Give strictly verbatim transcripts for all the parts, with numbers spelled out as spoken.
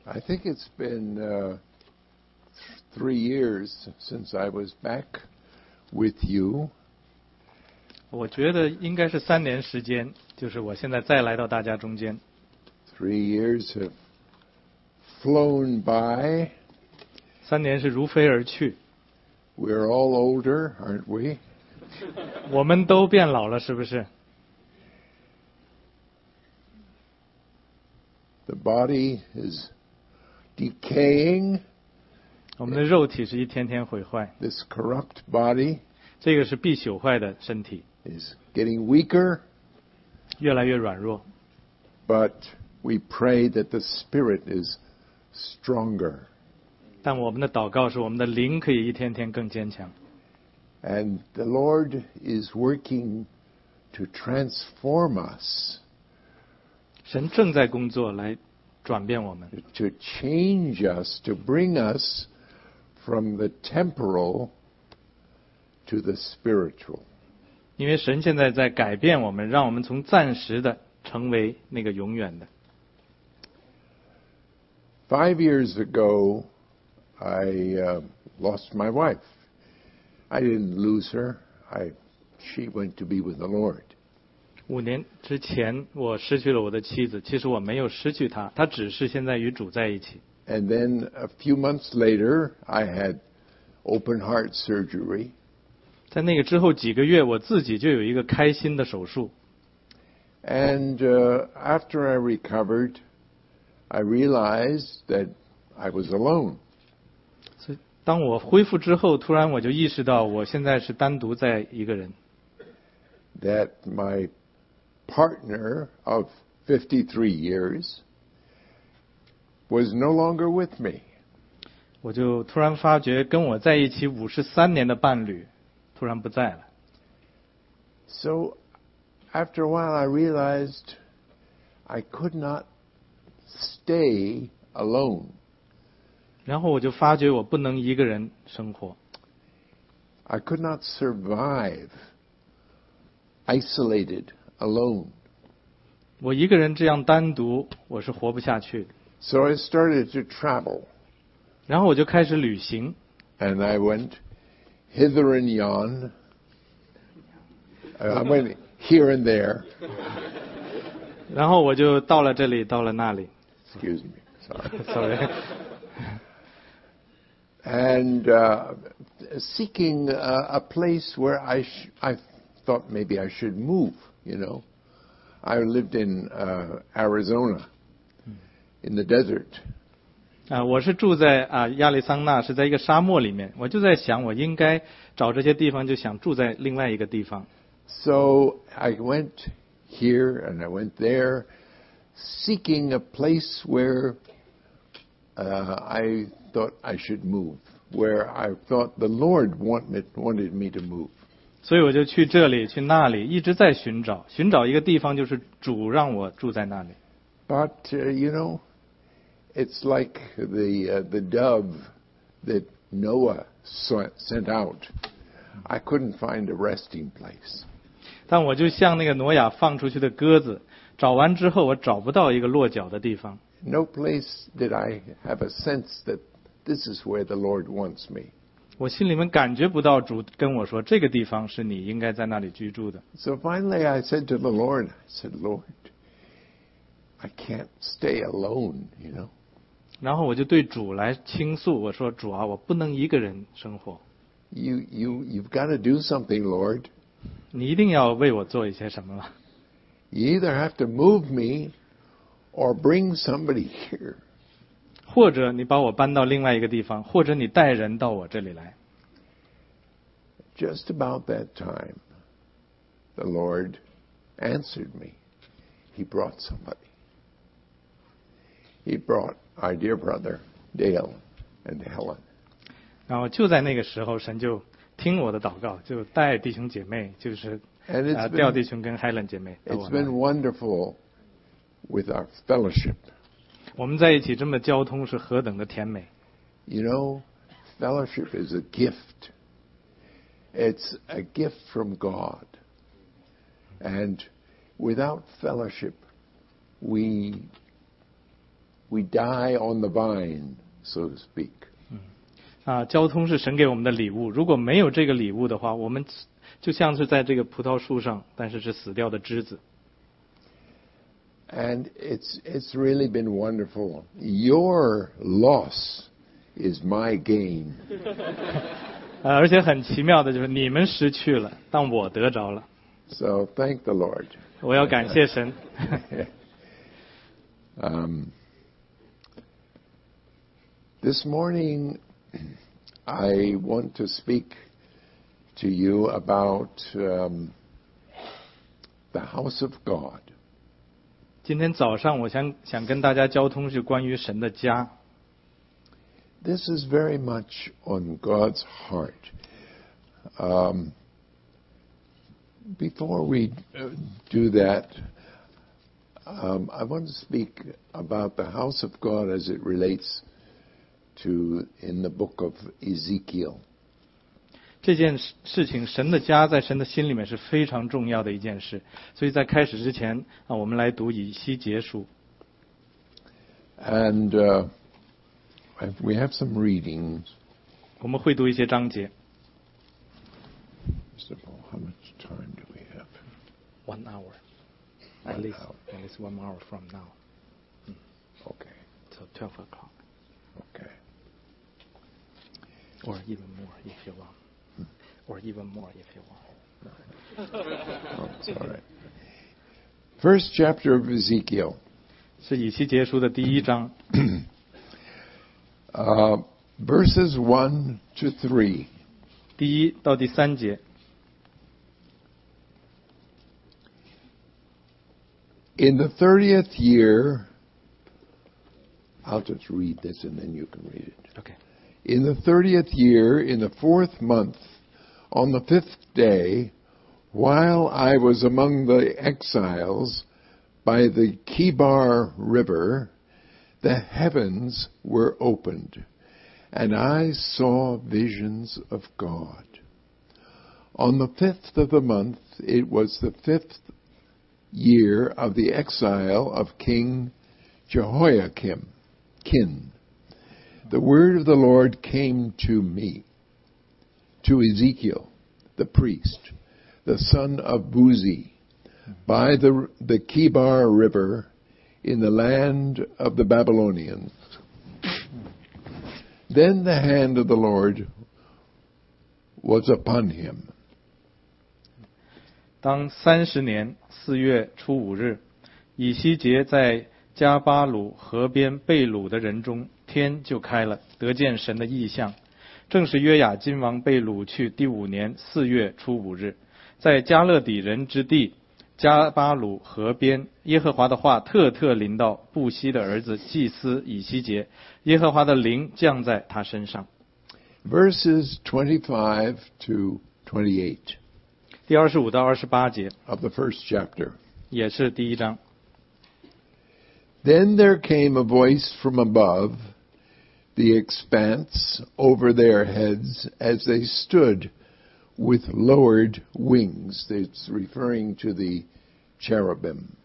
I think it's been uh, th- three years since I was back with you. 我觉得应该是三年时间，就是我现在再来到大家中间。 Three years have flown by. 三年是如飞而去。 We're all older, aren't we? 我们都变老了，是不是？ The body is decaying. 我们的肉体是一天天毁坏。 This corrupt body 这个是必朽坏的身体， is getting weaker. 越来越软弱。 But we pray that the spirit is stronger. 但我们的祷告是我们的灵可以一天天更坚强。 And the Lord is working to transform us, 神正在工作来转变我们， to change us, to bring us from the temporal to the spiritual. 因为神现在在改变我们，让我们从暂时的成为那个永远的。 Five years ago, I uh, lost my wife. I didn't lose her. I, she went to be with the Lord. 五年之前，我失去了我的妻子，其实我没有失去她，她只是现在与主在一起。 And then a few months later, I had open heart surgery. 在那个之后几个月，我自己就有一个开心的手术。 And uh, after I recovered, I realized that I was alone. 所以当我恢复之后，突然我就意识到，我现在是单独在一个人。 That my partner of fifty-three years was no longer with me. 我就突然发觉，跟我在一起五十三年的伴侣，突然不在了。 So after a while, I realized I could not stay alone. 然后我就发觉，我不能一个人生活， I could not survive isolated, alone. 我一个人这样单独，我是活不下去的。 So I started to travel, 然后我就开始旅行， and I went hither and yon. Uh, I went here and there. 然后我就到了这里，到了那里。 Excuse me, sorry. Sorry. And uh, seeking a, a place where I sh- I thought maybe I should move. You know, I lived in uh, Arizona, in the desert. 啊，我是住在啊亚利桑那，是在一个沙漠里面。我就在想，我应该找这些地方，就想住在另外一个地方。 So I went here and I went there, seeking a place where uh, I thought I should move, where I thought the Lord wanted wanted me to move. 所以我就去这里，去那里，一直在寻找，寻找一个地方，就是主让我住在那里。 But uh, you know, it's like the uh, the dove that Noah saw- sent out. I couldn't find a resting place. 但我就像那个挪亚放出去的鸽子，找完之后，我找不到一个落脚的地方。 No place did I have a sense that this is where the Lord wants me. 我心里面感觉不到主跟我说，这个地方是你应该在那里居住的。 So finally I said to the Lord, I said, Lord, I can't stay alone, you know. 然后我就对主来倾诉，我说主啊，我不能一个人生活， You, you, you've got to do something, Lord. 你一定要为我做一些什么了。 You either have to move me or bring somebody here. 或者你把我搬到另外一个地方，或者你带人到我这里来。 Just about that time, the Lord answered me. He brought somebody. He brought our dear brother, Dale, and Helen. 然后就在那个时候，神就听我的祷告，就带弟兄姐妹，就是 And it's 啊 been- 调弟兄跟 Helen 姐妹到 It's 我那 been 里。 wonderful with our fellowship. 我们在一起这么交通是何等的甜美。 You know, fellowship is a gift. It's a gift from God. And without fellowship, we we die on the vine, so to speak. 啊，交通是神给我们的礼物。如果没有这个礼物的话，我们就像是在这个葡萄树上，但是是死掉的枝子。 And it's it's really been wonderful. Your loss is my gain. 呃，而且很奇妙的就是你们失去了，但我得着了。 So thank the Lord. 我要感谢神。 um, this morning, I want to speak to you about um, the house of God. 今天早上，我想想跟大家交通是关于神的家。 This is very much on God's heart. Um, before we uh, do that, um, I want to speak about the house of God as it relates to in the book of Ezekiel. 这件事情，神的家在神的心里面是非常重要的一件事。所以在开始之前啊，我们来读以西结书。 And uh, we have some readings. 我们会读一些章节。 Mister Paul, how much time do we have? One hour, at least, at least one hour from now. Okay. So twelve o'clock, Okay. or even more if you want, or even more if you want. Oh, it's all right. First chapter of Ezekiel. 是以西结书的第一章。 Uh, verses one to three. 第一到第三节。 In the thirtieth year, I'll just read this and then you can read it. Okay. In the thirtieth year, in the fourth month, on the fifth day, while I was among the exiles by the Kibar River, the heavens were opened, and I saw visions of God. On the fifth of the month, it was the fifth year of the exile of King Jehoiakim, Kin. The word of the Lord came to me, to Ezekiel, the priest, the son of Buzi, by the, the Kibar River in the land of the Babylonians. Then the hand of the Lord was upon him. 当三十年四月初五日，以西结在加巴鲁河边被掳的人中，天就开了，得见神的异象。正是约雅金王被掳去第五年四月初五日，在加勒底人之地加巴鲁河边，耶和华的话特特临到布西的儿子祭司以西结，耶和华的灵降在他身上。 Verses twenty-five to twenty-eight. 第二十五到二十八节 of the first chapter. 也是第一章。 Then there came a voice from above the expanse over their heads as they stood with lowered wings. It's referring to the cherubim.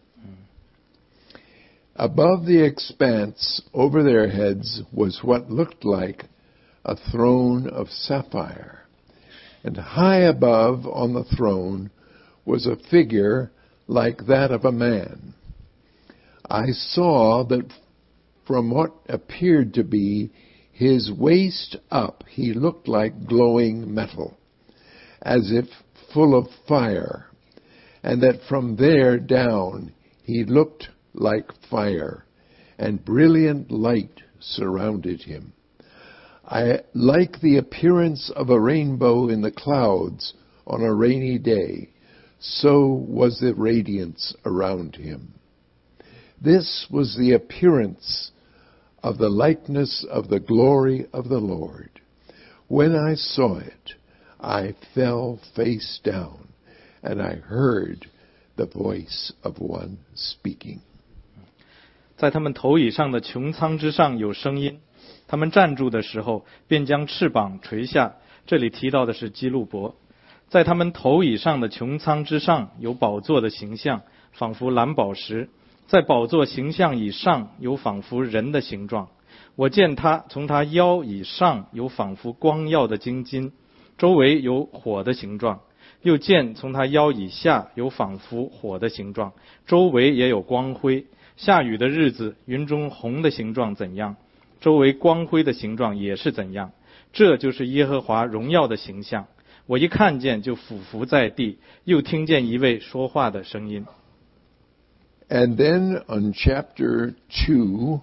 Above the expanse over their heads was what looked like a throne of sapphire. And high above on the throne was a figure like that of a man. I saw that from what appeared to be his waist up, he looked like glowing metal, as if full of fire, and that from there down he looked like fire, and brilliant light surrounded him. I, like the appearance of a rainbow in the clouds on a rainy day, so was the radiance around him. This was the appearance of the likeness of the glory of the Lord. When I saw it, I fell face down, and I heard the voice of one speaking. 在他们头以上的穹苍之上有声音，他们站住的时候，便将翅膀垂下。这里提到的是基路伯。在他们头以上的穹苍之上有宝座的形象，仿佛蓝宝石。 在宝座形象以上有仿佛人的形状，我见他从他腰以上有仿佛光耀的金金，周围有火的形状，又见从他腰以下有仿佛火的形状，周围也有光辉。下雨的日子，云中红的形状怎样，周围光辉的形状也是怎样。这就是耶和华荣耀的形象。我一看见就俯伏在地，又听见一位说话的声音。 And then on chapter two,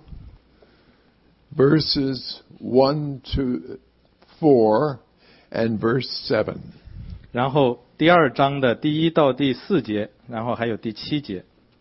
verses one to four and verse seven. 然后第二章的第一到第四节，然后还有第七节。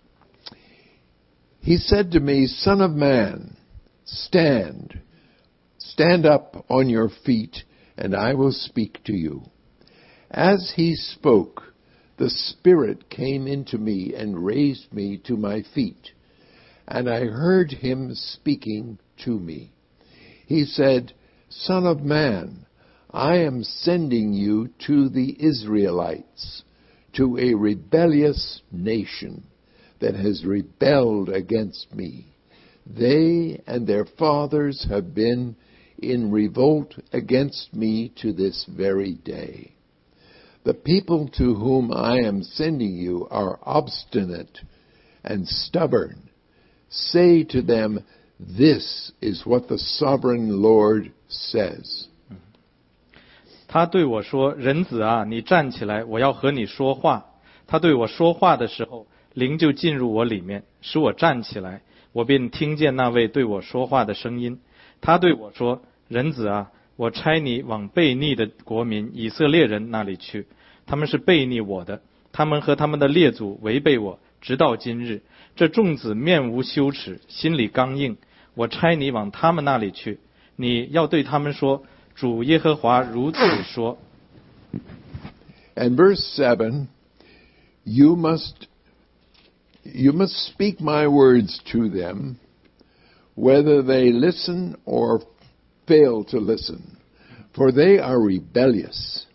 He said to me, Son of man, stand, stand up on your feet, and I will speak to you. As he spoke, the Spirit came into me and raised me to my feet, and I heard him speaking to me. He said, Son of man, I am sending you to the Israelites, to a rebellious nation that has rebelled against me. They and their fathers have been in revolt against me to this very day. The people to whom I am sending you are obstinate and stubborn. Say to them, this is what the sovereign Lord says. 他对我说，人子啊，你站起来，我要和你说话。他对我说话的时候，灵就进入我里面，使我站起来，我便听见那位对我说话的声音。他对我说，人子啊，我差你往悖逆的国民以色列人那里去，他们是悖逆我的，他们和他们的列祖违背我，直到今日。这众子面无羞耻，心里刚硬，我差你往他们那里去，你要对他们说，主耶和华如此说。 And verse seven, you must you must speak my words to them, whether they listen or fail to listen, for they are rebellious.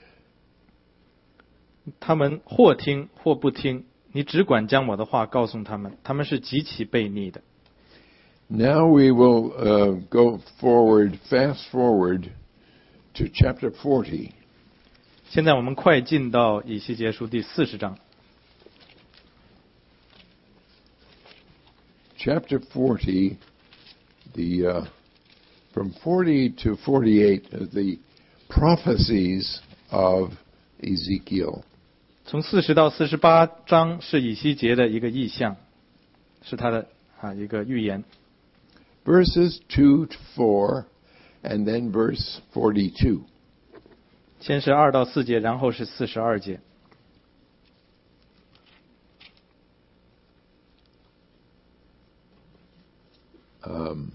他们或听或不听，你只管将我的话告诉他们，他们是极其悖逆的。 Now we will uh, go forward, fast forward to chapter forty. 现在我们快进到以西结书第四十章。 Chapter forty, the uh, from forty to forty-eight, uh, the prophecies of Ezekiel. 从四十到四十八章是以西结的一个意象，是他的啊一个预言。 Verses two to four, and then verse forty-two. 先是二到四节，然后是四十二节。 Um,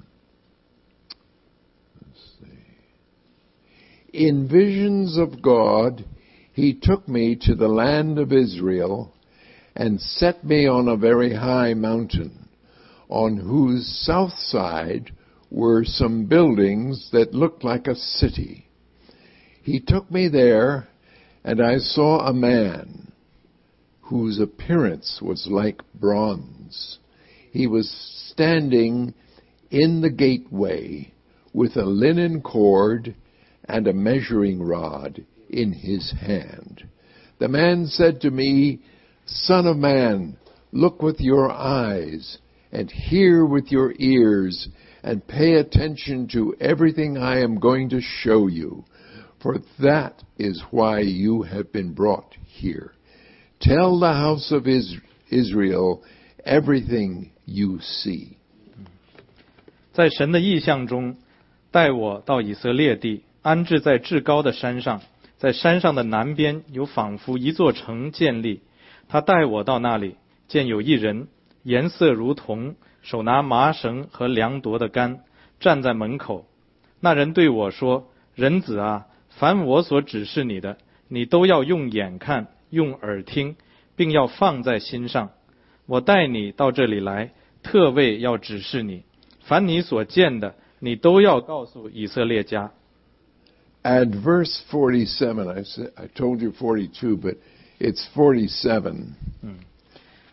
let's see. In visions of God, he took me to the land of Israel and set me on a very high mountain, on whose south side were some buildings that looked like a city. He took me there, and I saw a man whose appearance was like bronze. He was standing in the gateway with a linen cord and a measuring rod in his hand. The man said to me, Son of man, look with your eyes and hear with your ears and pay attention to everything I am going to show you, for that is why you have been brought here. Tell the house of Israel everything you see. 在神的意象中，带我到以色列地，安置在至高的山上，在山上的南边有仿佛一座城建立。他带我到那里，见有一人，颜色如铜，手拿麻绳和量夺的杆，站在门口。那人对我说，人子啊，凡我所指示你的，你都要用眼看，用耳听，并要放在心上。我带你到这里来，特为要指示你，凡你所见的，你都要告诉以色列家。 And verse forty-seven, I said, I told you forty-two, but it's forty-seven. 嗯，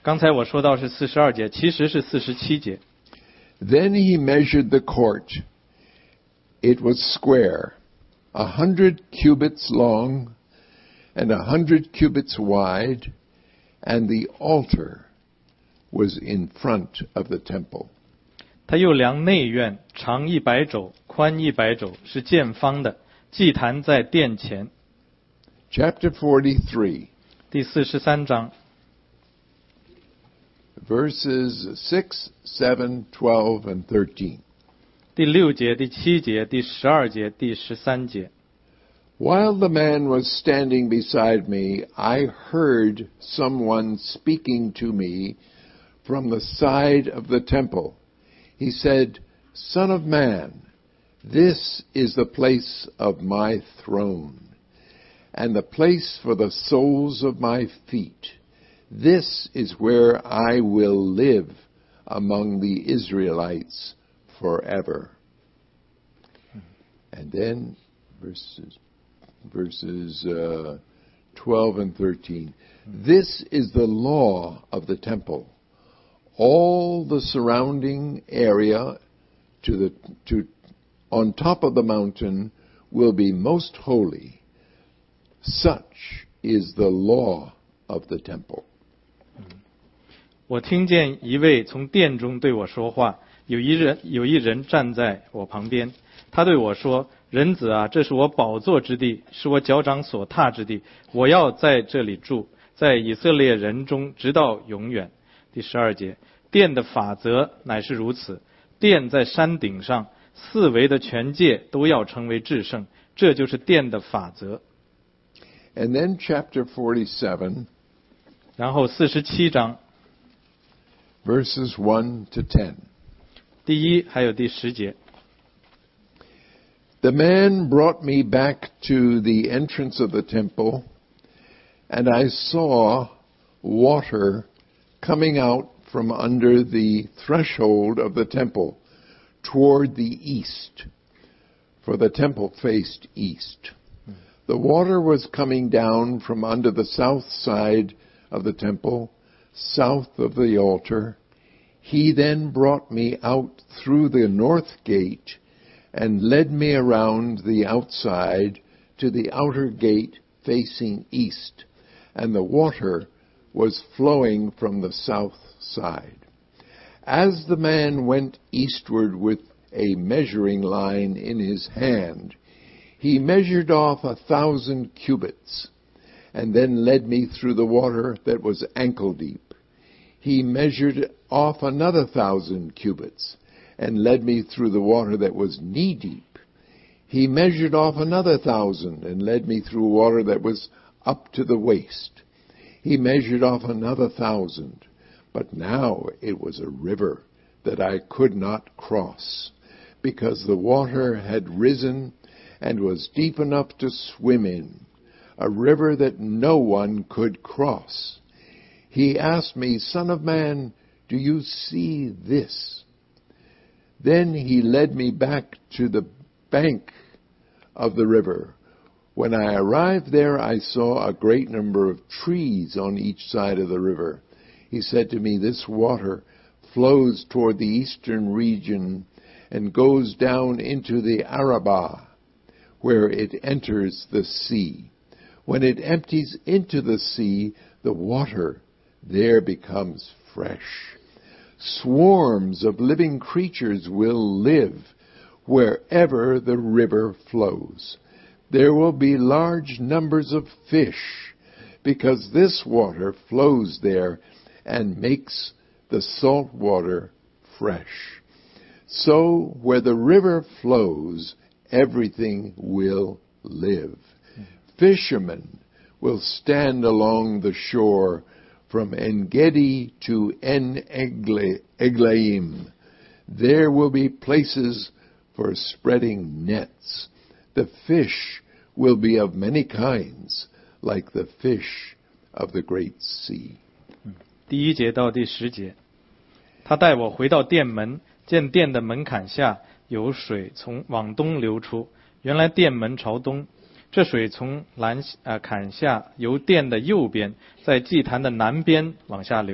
刚才我说到是四十二节，其实是四十七节。 Then he measured the court. It was square, a hundred cubits long, and a hundred cubits wide, and the altar was in front of the temple. 他又量内院，长一百肘，宽一百肘，是见方的。祭坛在殿前。 Chapter forty-three. 第四十三章。 Verses six, seven, twelve, and thirteen. 第六节、第七节、第十二节、第十三节。 While the man was standing beside me, I heard someone speaking to me from the side of the temple. He said, Son of man, this is the place of my throne, and the place for the soles of my feet. This is where I will live among the Israelites forever. And then verses, verses uh, twelve and thirteen. This is the law of the temple. All the surrounding area to the to on top of the mountain will be most holy. Such is the law of the temple. 我听见一位从殿中对我说话，有一人有一人站在我旁边，他对我说：“人子啊，这是我宝座之地，是我脚掌所踏之地，我要在这里住，在以色列人中直到永远。”第十二节，殿的法则乃是如此，殿在山顶上，四围的全界都要成为至圣，这就是殿的法则。 And then chapter forty-seven. 然后四十七章 verses one to ten. 第一还有第十节。 The man brought me back to the entrance of the temple, and I saw water coming out from under the threshold of the temple toward the east, for the temple faced east. The water was coming down from under the south side of the temple, south of the altar. He then brought me out through the north gate and led me around the outside to the outer gate facing east, and the water was flowing from the south side. As the man went eastward with a measuring line in his hand, he measured off a thousand cubits, and then led me through the water that was ankle deep. He measured off another thousand cubits, and led me through the water that was knee deep. He measured off another thousand, and led me through water that was up to the waist. He measured off another thousand, but now it was a river that I could not cross, because the water had risen and was deep enough to swim in, a river that no one could cross. He asked me, Son of man, do you see this? Then he led me back to the bank of the river. When I arrived there, I saw a great number of trees on each side of the river. He said to me, This water flows toward the eastern region and goes down into the Arabah, where it enters the sea. When it empties into the sea, the water there becomes fresh. Swarms of living creatures will live wherever the river flows. There will be large numbers of fish, because this water flows there and makes the salt water fresh. So where the river flows, everything will live. Fishermen will stand along the shore from En-Gedi to En-Eglaim. There will be places for spreading nets. The fish will be of many kinds, like the fish of the great sea. 第一节到第十节，他带我回到殿门，见殿的门槛下有水从往东流出，原来殿门朝东。这水从栏呃坎下由殿的右边，在祭坛的南边往下流。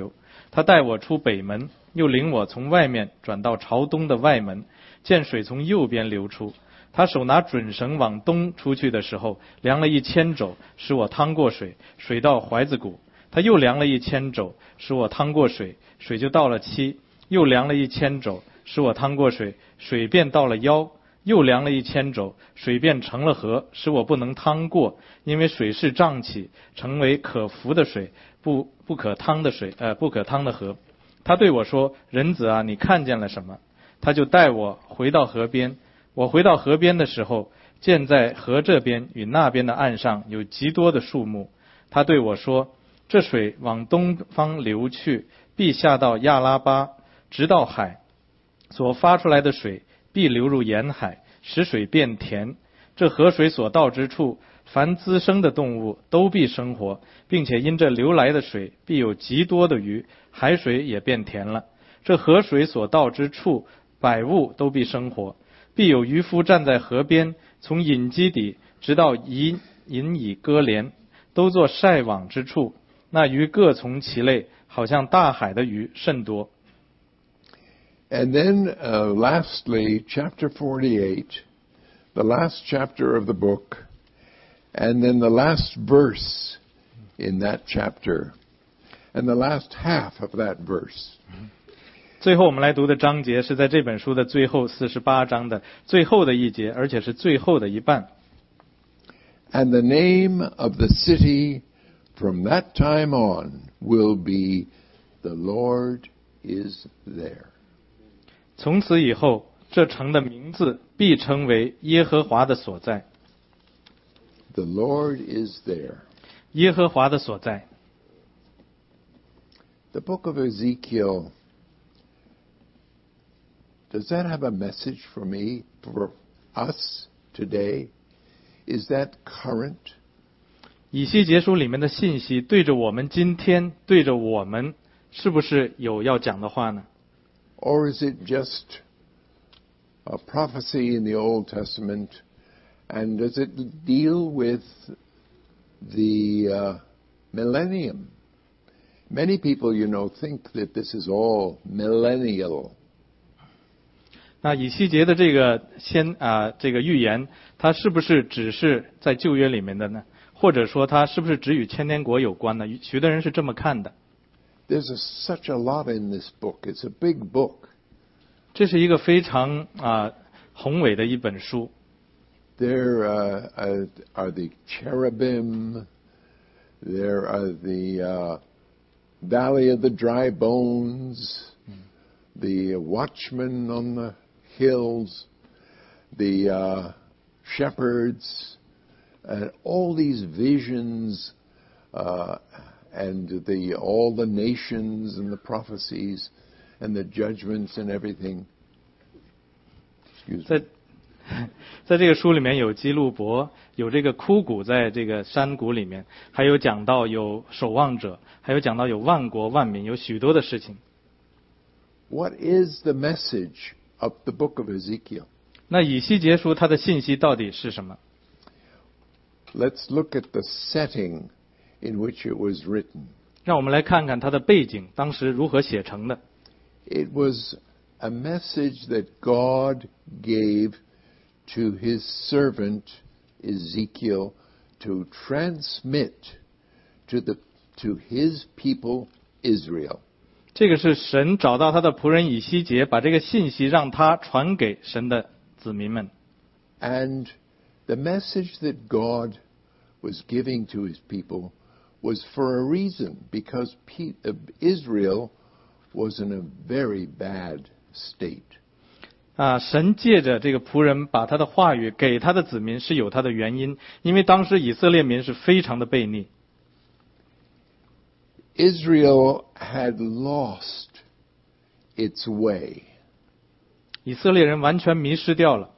他带我出北门，又领我从外面转到朝东的外门，见水从右边流出。他手拿准绳往东出去的时候，量了一千肘，使我趟过水，水到怀子骨。他又量了一千肘，使我趟过水，水就到了七。又量了一千肘，使我趟过水，水便到了腰。又量了一千肘，水便成了河，使我不能趟过，因为水势涨起，成为可浮的水，不不可趟的水，呃，不可趟的河。他对我说：“人子啊，你看见了什么？”他就带我回到河边。我回到河边的时候，见在河这边与那边的岸上有极多的树木。他对我说：“这水往东方流去，必下到亚拉巴，直到海，所发出来的水必流入沿海，使水变甜。这河水所到之处，凡滋生的动物都必生活，并且因这流来的水必有极多的鱼，海水也变甜了。这河水所到之处，百物都必生活。必有渔夫站在河边，从隐基底直到隐隐以歌连，都作晒网之处。那鱼各从其类，好像大海的鱼甚多。” And then, uh, lastly, chapter forty-eight, the last chapter of the book, and then the last verse in that chapter, and the last half of that verse. 最后我们来读的章节是在这本书的最后四十八章的最后的一节，而且是最后的一半。 And the name of the city from that time on will be The Lord is there. 从此以后，这城的名字必称为耶和华的所在。 The Lord is there. 耶和华的所在。 The book of Ezekiel, does that have a message for me, for us today? Is that current? 以西结书里面的信息对着我们今天，对着我们，是不是有要讲的话呢？ Or is it just a prophecy in the Old Testament, and does it deal with the uh, millennium? Many people, you know, think that this is all millennial. 那以西结的这个先啊、呃、这个预言，它是不是只是在旧约里面的呢？或者说它是不是只与千年国有关呢？许多人是这么看的。 There's a, such a lot in this book. It's a big book. 这是一个非常啊、呃、宏伟的一本书。 There uh, uh, are the cherubim. There are the uh, valley of the dry bones. The watchmen on the hills. The uh, shepherds. And all these visions. Uh, and the all the nations and the prophecies and the judgments and everything. Excuse me. 在在这个书里面有基路伯，有这个枯骨在这个山谷里面，还有讲到有守望者，还有讲到有万国万民，有许多的事情。 What is the message of the book of Ezekiel? 那以西结书它的信息到底是什么？ Let's look at the setting in which it was written. 让我们来看看它的背景，当时如何写成的。 It was a message that God gave to his servant Ezekiel to transmit to the to his people Israel. 这个是神找到他的仆人以西结，把这个信息让他传给神的子民们。 And the message that God was giving to his people was for a reason, because Israel was in a very bad state. 啊，神借着这个仆人把他的话语给他的子民是有他的原因，因为当时以色列民是非常的悖逆。 Israel had lost its way. 以色列人完全迷失掉了。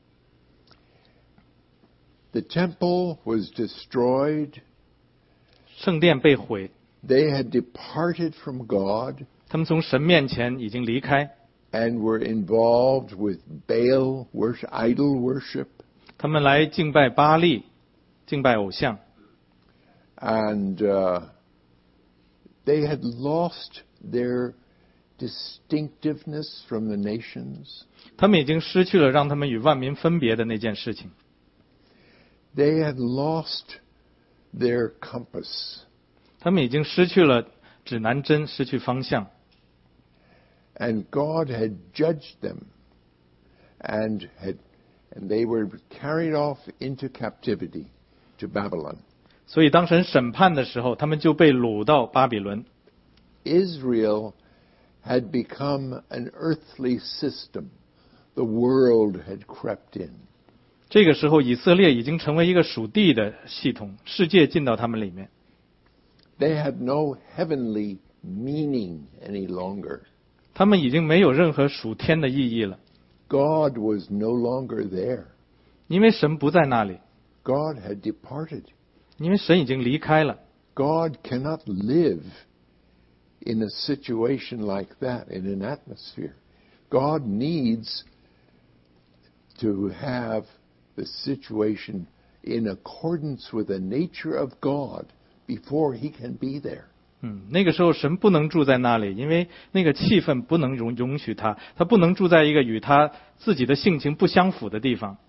The temple was destroyed. 圣殿被毁， They had departed from God 他们从神面前已经离开， and were involved with Baal worship, idol worship. 他们来敬拜巴力，敬拜偶像。 And uh, they had lost their distinctiveness from the nations. 他们已经失去了让他们与万民分别的那件事情。 They had lost their compass. 他们已经失去了指南针，失去方向。 And God had judged them, and had, and they were carried off into captivity to Babylon. 所以当神审判的时候，他们就被掳到巴比伦。 Israel had become an earthly system. The world had crept in. 这个时候，以色列已经成为一个属地的系统，世界进到他们里面。 They had no heavenly meaning any longer. 他们已经没有任何属天的意义了， God was no longer there. 因为神不在那里， God had departed. 因为神已经离开了。 God cannot live in a situation like that, in an atmosphere. God needs to have the situation in accordance with the nature of God before he can be there. 嗯，那个时候神不能住在那里，因为那个气氛不能容容许他，他不能住在一个与他自己的性情不相符的地方。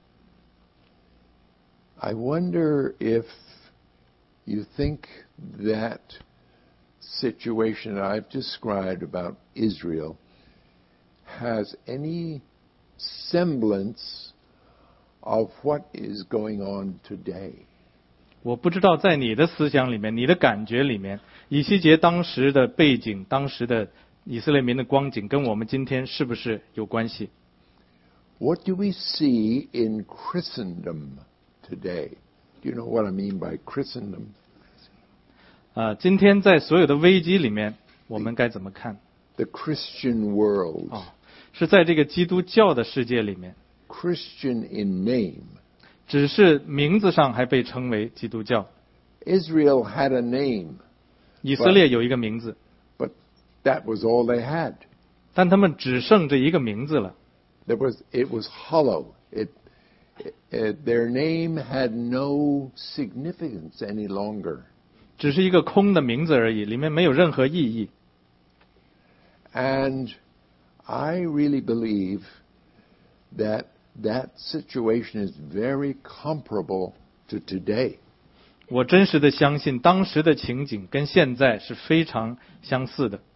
I wonder if you think that situation I've described about Israel has any semblance of what is going on today. 我不知道在你的思想里面，你的感觉里面，以西结当时的背景，当时的以色列民的光景，跟我们今天是不是有关系？ What do we see in Christendom today? Do you know what I mean by Christendom? 啊、今天在所有的危机里面，我们该怎么看？ The Christian world. 哦，是在这个基督教的世界里面， Christian in name. 只是名字上还被称为基督教。 Israel had a name, 以色列有一个名字， but that was all they had. 但他们只剩这一个名字了。 There was, it was hollow. It, it, their name had no significance any longer. 只是一个空的名字而已，里面没有任何意义。 And I really believe that that situation is very comparable to today. 我真实的相信，当时的情景跟现在是非常相似的。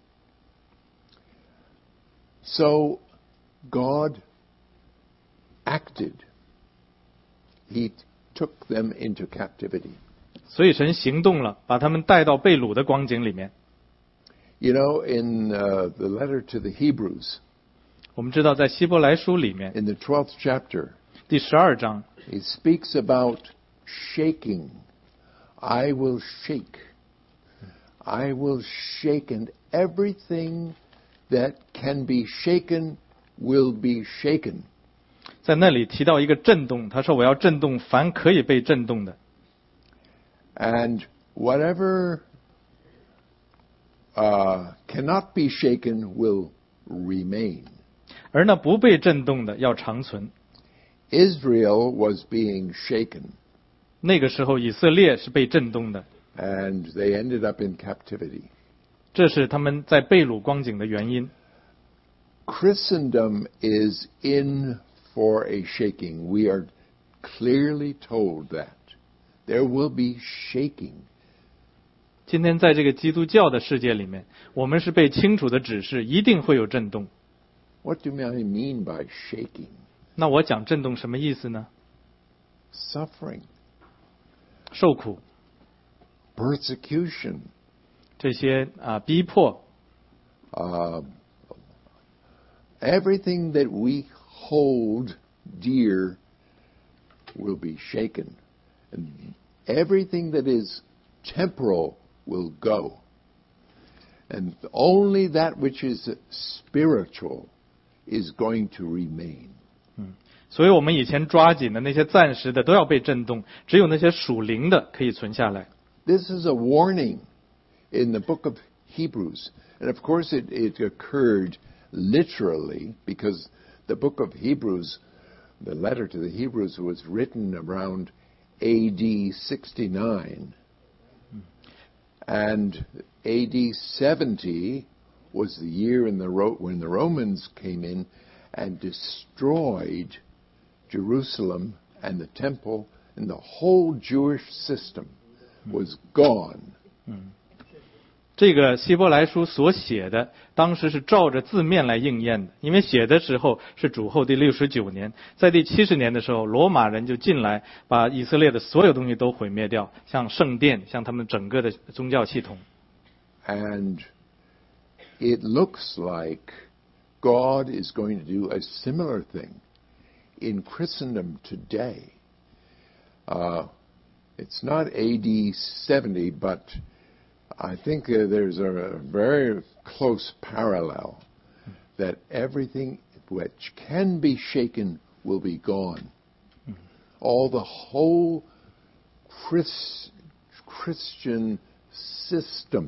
So God acted. He took them into captivity. 所以神行动了，把他们带到被掳的光景里面。 You know, in uh, the letter to the Hebrews, 我们知道，在希伯来书里面 in the twelfth chapter, 第十二章， he speaks about shaking. I will shake. I will shake, and everything that can be shaken will be shaken. 在那里提到一个震动，他说：“我要震动凡可以被震动的。” And whatever uh, cannot be shaken will remain. 而那不被震动的要长存。 Israel was being shaken, 那个时候，以色列是被震动的， and they ended up in captivity. 这是他们在被掳光景的原因。 Christendom is in for a shaking. We are clearly told that. There will be shaking. 今天在这个基督教的世界里面，我们是被清楚的指示，一定会有震动。 What do I mean by shaking? 那我讲震动什么意思呢？ Suffering, 受苦， persecution, 这些啊逼迫， uh, everything that we hold dear will be shaken. And everything that is temporal will go. And only that which is spiritual is going to remain. 所以我们以前抓紧的那些暂时的都要被震动，只有那些属灵的可以存下来。 This is a warning in the book of Hebrews. And of course it, it occurred literally because the book of Hebrews, the letter to the Hebrews was written around A D sixty-nine. And A D seventy was the year in the Ro- when the Romans came in and destroyed Jerusalem and the temple, and the whole Jewish system was gone. 这个希伯来书所写的，当时是照着字面来应验的，因为写的时候是主后第六十九年，在第七十年的时候，罗马人就进来，把以色列的所有东西都毁灭掉，像圣殿，像他们整个的宗教系统。 And it looks like God is going to do a similar thing in Christendom today. Uh, it's not A D seventy, but I think uh, there's a very close parallel that everything which can be shaken will be gone. All the whole Chris, Christian system.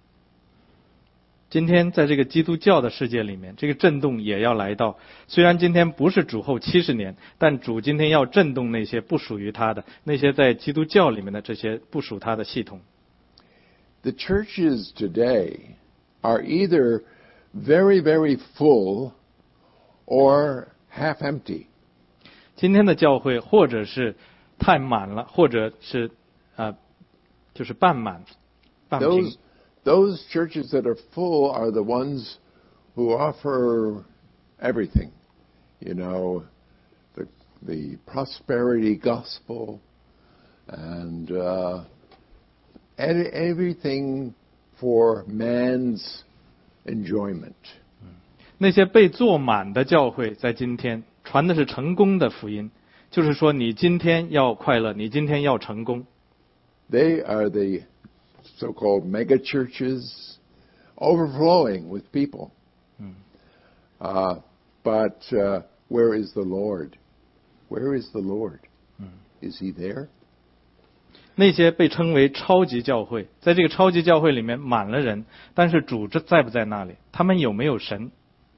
今天在这个基督教的世界里面，这个震动也要来到。虽然今天不是主后七十年，但主今天要震动那些不属于他的，那些在基督教里面的这些不属他的系统。 The churches today are either very, very full or half empty. 今天的教会或者是太满了，或者是呃，就是半满、半平。 Those those churches that are full are the ones who offer everything, you know, the the prosperity gospel and uh, everything for man's enjoyment. 那些被坐满的教会在今天传的是成功的福音，就是说你今天要快乐，你今天要成功。 They are the so-called mega churches overflowing with people. Uh, but uh, where is the Lord? Where is the Lord? Is he there? 那些被称为超级教会，在这个超级教会里面满了人，但是主这在不在那里？他们有没有神？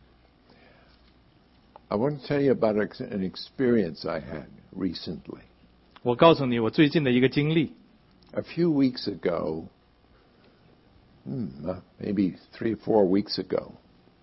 I want to tell you about an experience I had recently. 我告诉你，我最近的一个经历。 A few weeks ago, hmm, maybe three or four weeks ago,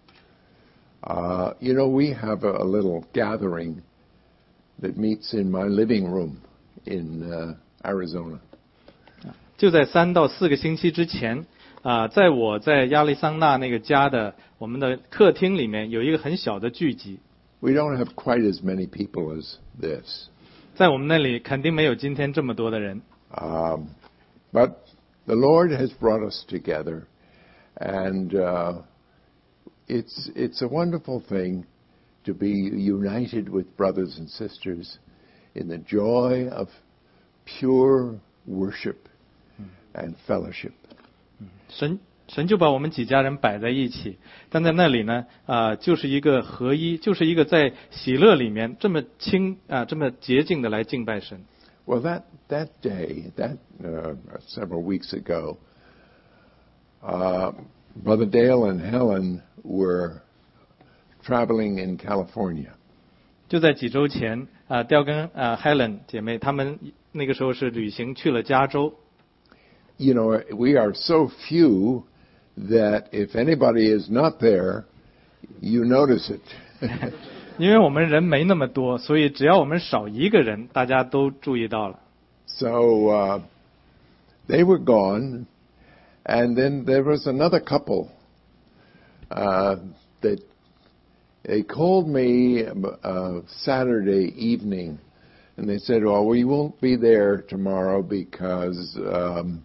uh, you know, we have a, a little gathering that meets in my living room in uh, Arizona. 就在三到四个星期之前，啊、呃，在我在亚利桑那那个家的我们的客厅里面有一个很小的聚集。 We don't have quite as many people as this. 在我们那里肯定没有今天这么多的人。 Um, but the Lord has brought us together, and uh, it's it's a wonderful thing to be united with brothers and sisters in the joy of pure worship and fellowship. 神神就把我们几家人摆在一起，但在那里呢，啊、呃，就是一个合一，就是一个在喜乐里面这么清啊、呃，这么洁净的来敬拜神。 Well, that that day, that uh, several weeks ago, uh, Brother Dale and Helen were traveling in California. 就在几周前，啊、呃，刁跟啊、呃、Helen 姐妹，她们那个时候是旅行去了加州。 You know, we are so few that if anybody is not there, you notice it. 因为我们人没那么多，所以只要我们少一个人，大家都注意到了。 So uh, they were gone, and then there was another couple uh, that they called me uh, Saturday evening, and they said, "Well, we won't be there tomorrow because." Um,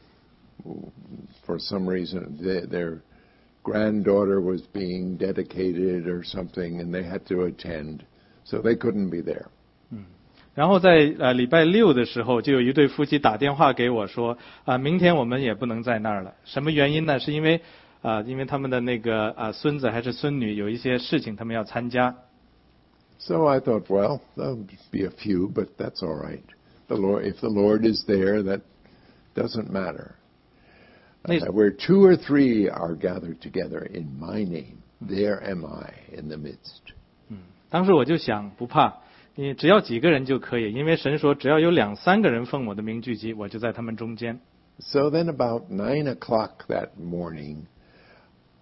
For some reason, they, their granddaughter was being dedicated or something, and they had to attend, so they couldn't be there. 嗯，然后在呃礼拜六的时候，就有一对夫妻打电话给我说，啊、呃，明天我们也不能在那儿了。什么原因呢？是因为啊、呃，因为他们的那个啊、呃、孙子还是孙女有一些事情，他们要参加。 So I thought, well, there'll be a few, but that's all right. The Lord, if the Lord is there, that doesn't matter. Uh, where two or three are gathered together in my name, there am I in the midst. 嗯，当时我就想不怕，你只要几个人就可以，因为神说只要有两三个人奉我的名聚集，我就在他们中间。 So then about nine o'clock that morning,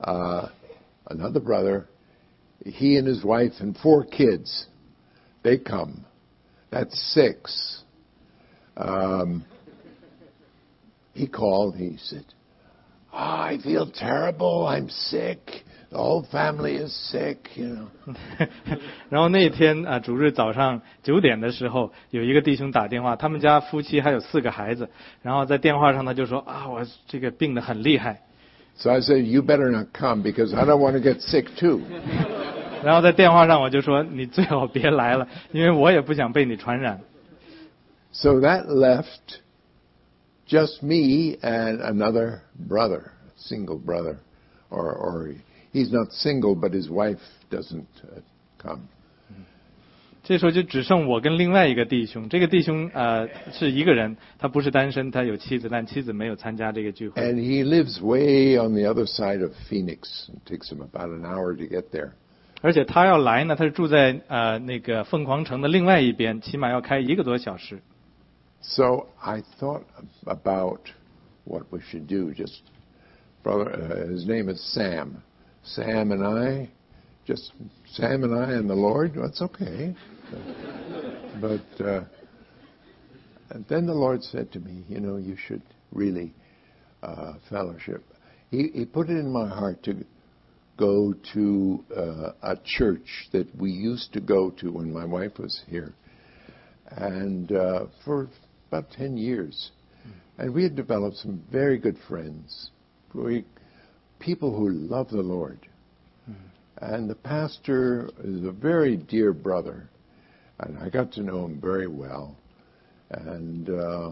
uh, another brother, he and his wife and four kids, they come. That's six. Um, he called, he said, oh, I feel terrible, I'm sick, the whole family is sick, you know. 然后那天啊，主日早上九点的时候，有一个弟兄打电话，他们家夫妻还有四个孩子，然后在电话上他就说啊，我这个病得很厉害。 So I said, you better not come because I don't want to get sick too. 然后在电话上我就说，你最好别来了，因为我也不想被你传染。 So that left just me and another brother, single brother, or, or he's not single, but his wife doesn't uh, come. 这时候就只剩我跟另外一个弟兄，这个弟兄呃是一个人，他不是单身，他有妻子，但妻子没有参加这个聚会。 And he lives way on the other side of Phoenix. It takes him about an hour to get there. 而且他要来呢，他是住在呃那个凤凰城的另外一边，起码要开一个多小时。 So I thought about what we should do. Just brother, uh, his name is Sam. Sam and I, just Sam and I and the Lord. That's okay. But, but uh, and then the Lord said to me, you know, you should really uh, fellowship. He, he put it in my heart to go to uh, a church that we used to go to when my wife was here, and uh, for about ten years. And we had developed some very good friends, we, people who love the Lord. Mm-hmm. And the pastor is a very dear brother, and I got to know him very well. And uh,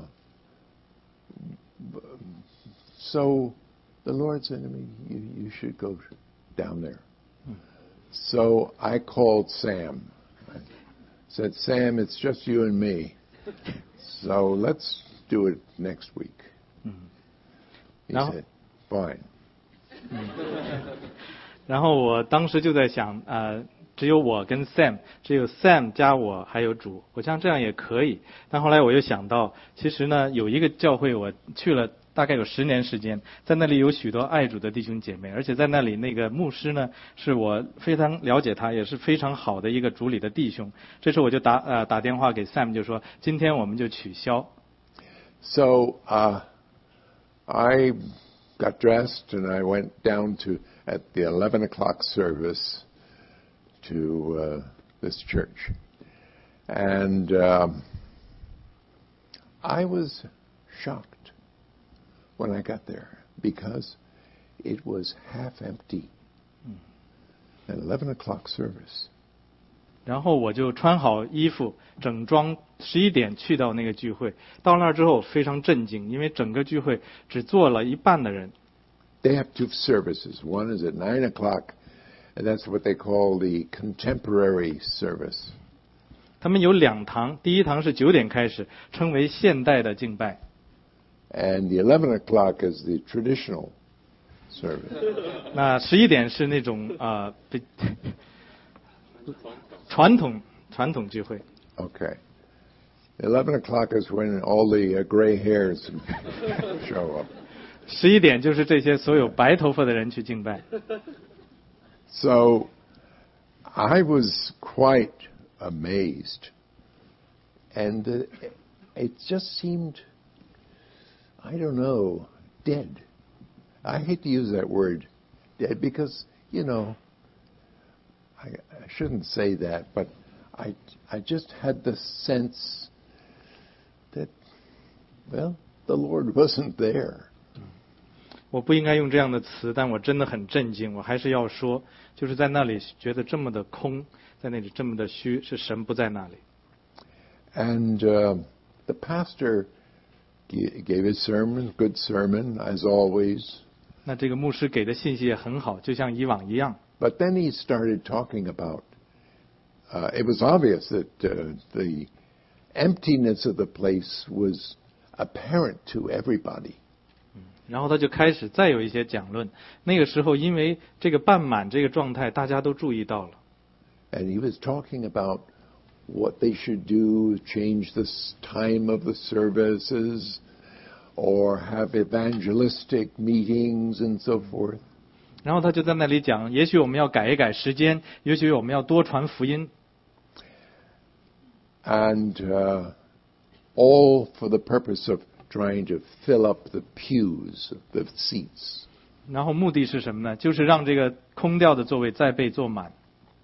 so the Lord said to me, you, you should go down there. Mm-hmm. So I called Sam. I said, Sam, it's just you and me. So let's do it next week. Mm-hmm. He no. said, fine. 然后我当时就在想，呃，只有我跟 Sam， 只有 Sam 加我还有主，我想这样也可以。但后来我又想到，其实呢，有一个教会我去了大概有十年时间，在那里有许多爱主的弟兄姐妹，而且在那里那个牧师呢，是我非常了解他，也是非常好的一个主里的弟兄。这时候我就打呃打电话给 Sam， 就说今天我们就取消。 So uh, I got dressed and I went down to at the eleven o'clock service to uh, this church, and um, I was shocked when I got there because it was half empty. An eleven o'clock service. 然后我就穿好衣服，整装，十一点去到那个聚会。到那儿之后非常震惊，因为整个聚会只坐了一半的人。 They have two services. One is at nine o'clock, and that's what they call the contemporary service. 他们有两堂，第一堂是九点开始，称为现代的敬拜。 And the eleven o'clock is the traditional service. 那十一点是那种啊，被传统传统聚会。 Okay. Eleven o'clock is when all the uh, gray hairs show up. 十一点就是这些所有白头发的人去敬拜。 So I was quite amazed, and uh, it just seemed, I don't know, dead. I hate to use that word, dead, because, you know, I, I shouldn't say that, but I, I just had the sense that, well, the Lord wasn't there. 我不应该用这样的词，但我真的很震惊，我还是要说，就是在那里觉得这么的空，在那里这么的虚，是神不在那里。 And uh, the pastor gave his sermon, good sermon, as always. 那这个牧师给的信息也很好，就像以往一样。 But then he started talking about, uh, it was obvious that uh, the emptiness of the place was apparent to everybody. 然后他就开始再有一些讲论。那个时候，因为这个半满这个状态，大家都注意到了。 And he was talking about what they should do, change the time of the services, or have evangelistic meetings and so forth. 然后他就在那里讲，也许我们要改一改时间，也许我们要多传福音。 And uh, all for the purpose of trying to fill up the pews, the seats. 然后目的是什么呢？就是让这个空掉的座位再被坐满。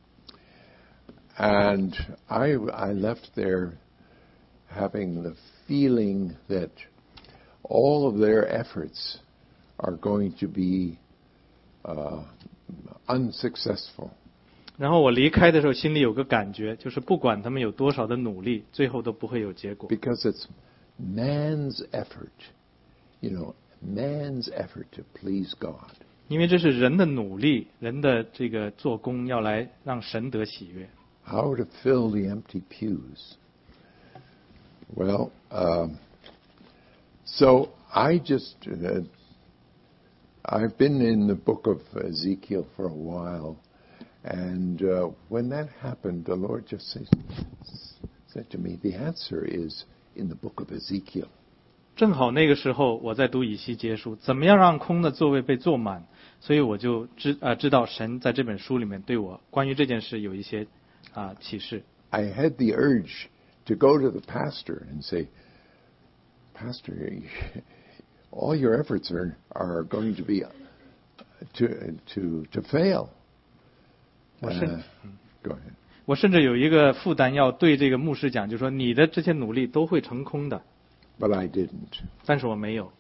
And I, I left there having the feeling that all of their efforts are going to be uh, unsuccessful. 然后我离开的时候，心里有个感觉，就是不管他们有多少的努力，最后都不会有结果。 Because it's man's effort, you know, man's effort to please God. 因为这是人的努力，人的这个做工，要来让神得喜悦。 How to fill the empty pews? Well, um, so I just, uh, I've been in the book of Ezekiel for a while, and uh, when that happened, the Lord just said, said to me, the answer is in the book of Ezekiel. 正好那个时候我在读以西结书，怎么样让空的座位被坐满？所以我就知啊、呃、知道神在这本书里面对我关于这件事有一些啊、呃、启示。 I had the urge to go to the pastor and say, Pastor, all your efforts are are going to be to to to fail. 我甚 Uh, go ahead. 我甚至有一个负担要对这个牧师讲，就说你的这些努力都会成空的。 But I didn't. 但是我没有。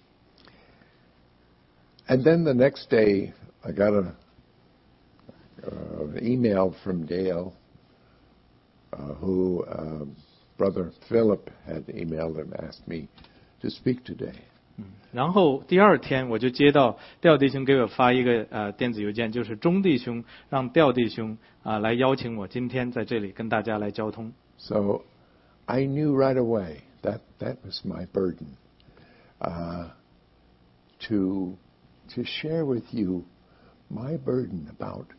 And then the next day, I got a uh, email from Dale, uh, who uh, Brother Philip had emailed and asked me to speak today. 然后第二天我就接到廖弟兄给我发一个呃电子邮件，就是钟弟兄让廖弟兄啊、呃、来邀请我今天在这里跟大家来交通。 So I knew right away that that was my burden, uh, to to share with you my burden about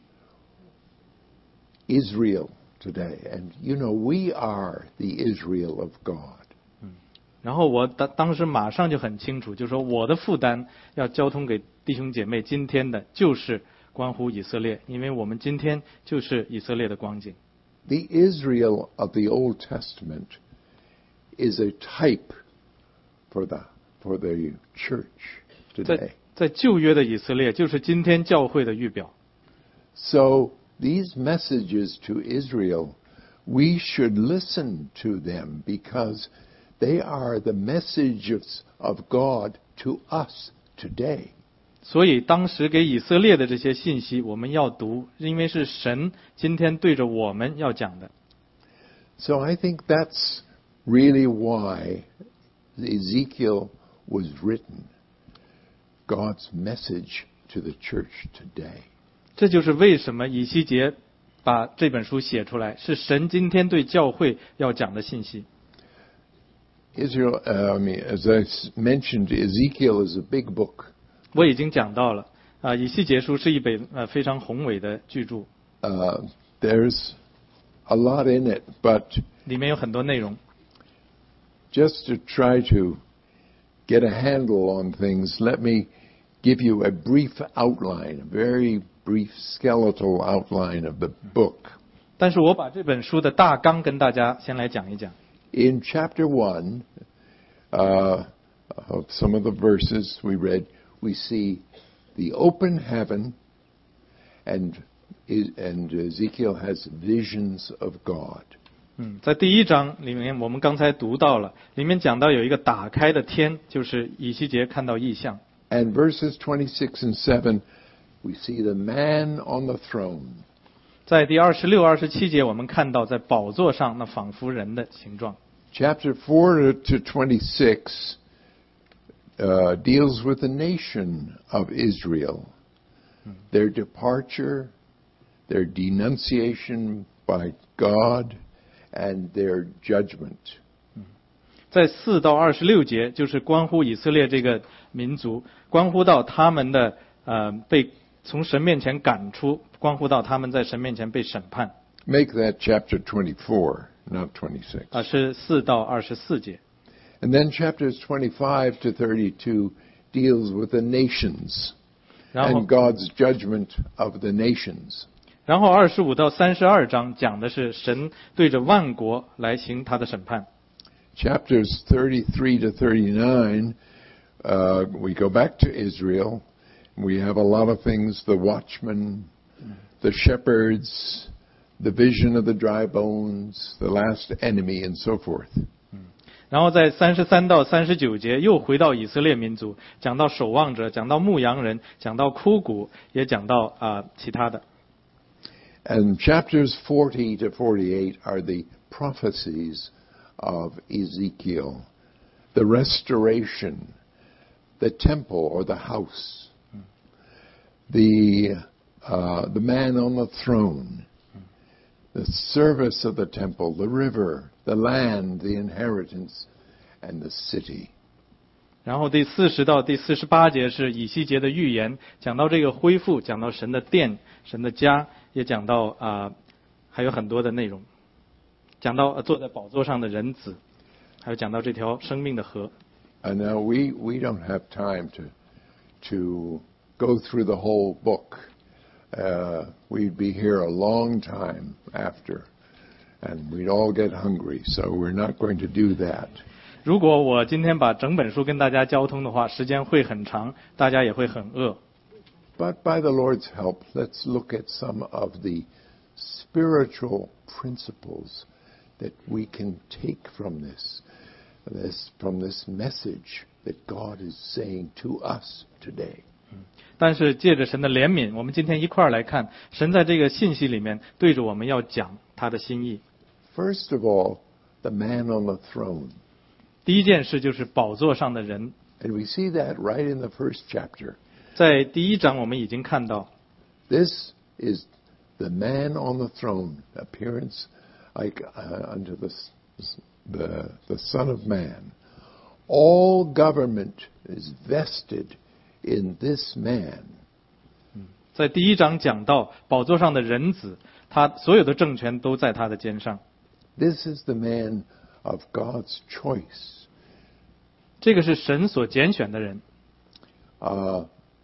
Israel today. And you know, we are the Israel of God. 然后我当当时马上就很清楚，就说我的负担要交通给弟兄姐妹，今天的就是关乎以色列，因为我们今天就是以色列的光景。 The Israel of the Old Testament is a type for the for the church 在 today. 在旧约的以色列就是今天教会的预表。 So these messages to Israel, we should listen to them because they are the messages of God to us today. 所以当时给以色列的这些信息我们要读，因为是神今天对着我们要讲的。 So I think that's really why Ezekiel was written, God's message to the church today. 这就是为什么以西结把这本书写出来，是神今天对教会要讲的信息。 Israel, uh, I mean, as I mentioned, Ezekiel is a big book. 我已经讲到了，啊、呃，以西结书是一本呃非常宏伟的巨著。 Uh, there's a lot in it, but 里面有很多内容。 just to try to get a handle on things, let me give you a brief outline, a very brief skeletal outline of the book. 但是我把这本书的大纲跟大家先来讲一讲。 In chapter one, uh, of some of the verses we read, we see the open heaven, and and Ezekiel has visions of God. 嗯，在第一章里面，我们刚才读到了，里面讲到有一个打开的天，就是以西结看到异象。 And verses twenty-six and seven, we see the man on the throne. 在第二十六、二十七节，我们看到在宝座上那仿佛人的形状。 Chapter four to twenty-six uh, deals with the nation of Israel, their departure, their denunciation by God, and their judgment. 在四到二十六节，就是关乎以色列这个民族，关乎到他们的呃被从神面前赶出，关乎到他们在神面前被审判。 Make that chapter twenty-four, not twenty-six. 啊，是四到二十四节。 And then chapters twenty-five to thirty-two deals with the nations. 然后 and God's judgment of the nations. 然后二十五到三十二章讲的是神对着万国来行他的审判。 Chapters thirty-three to thirty-nine, uh, we go back to Israel. We have a lot of things, the watchmen, the shepherds, the vision of the dry bones, the last enemy, and so forth. 然后在三十三到三十九节又回到以色列民族，讲到守望者，讲到牧羊人，讲到枯骨，也讲到啊、呃、其他的。 And chapters forty to forty-eight are the prophecies of Ezekiel, the restoration, the temple or the house, the uh, the man on the throne, the service of the temple, the river, the land, the inheritance, and the city. 然后第四十到第四十八节是以西结的预言，讲到这个恢复，讲到神的殿、神的家，也讲到啊、呃、还有很多的内容，讲到、呃、坐在宝座上的人子，还有讲到这条生命的河。 And now we we don't have time to to go through the whole book. Uh, we'd be here a long time after, and we'd all get hungry. So we're not going to do that. 如果我今天把整本书跟大家交通的话，时间会很长，大家也会很饿。 But by the Lord's help, let's look at some of the spiritual principles that we can take from this, this from this message that God is saying to us today. 但是借着神的怜悯，我们今天一块儿来看，神在这个信息里面对着我们要讲他的心意。 First of all, the man on the throne. 第一件事就是宝座上的人。 And we see that right in the first chapter. 在第一章我们已经看到 This is the man on the throne, appearance like uh, unto the, the, the Son of Man. All government is vested in this man. 在第一章讲到宝座上的人子，他所有的政权都在他的肩上。 This is the man of God's choice. 这个是神所拣选的人。 Uh,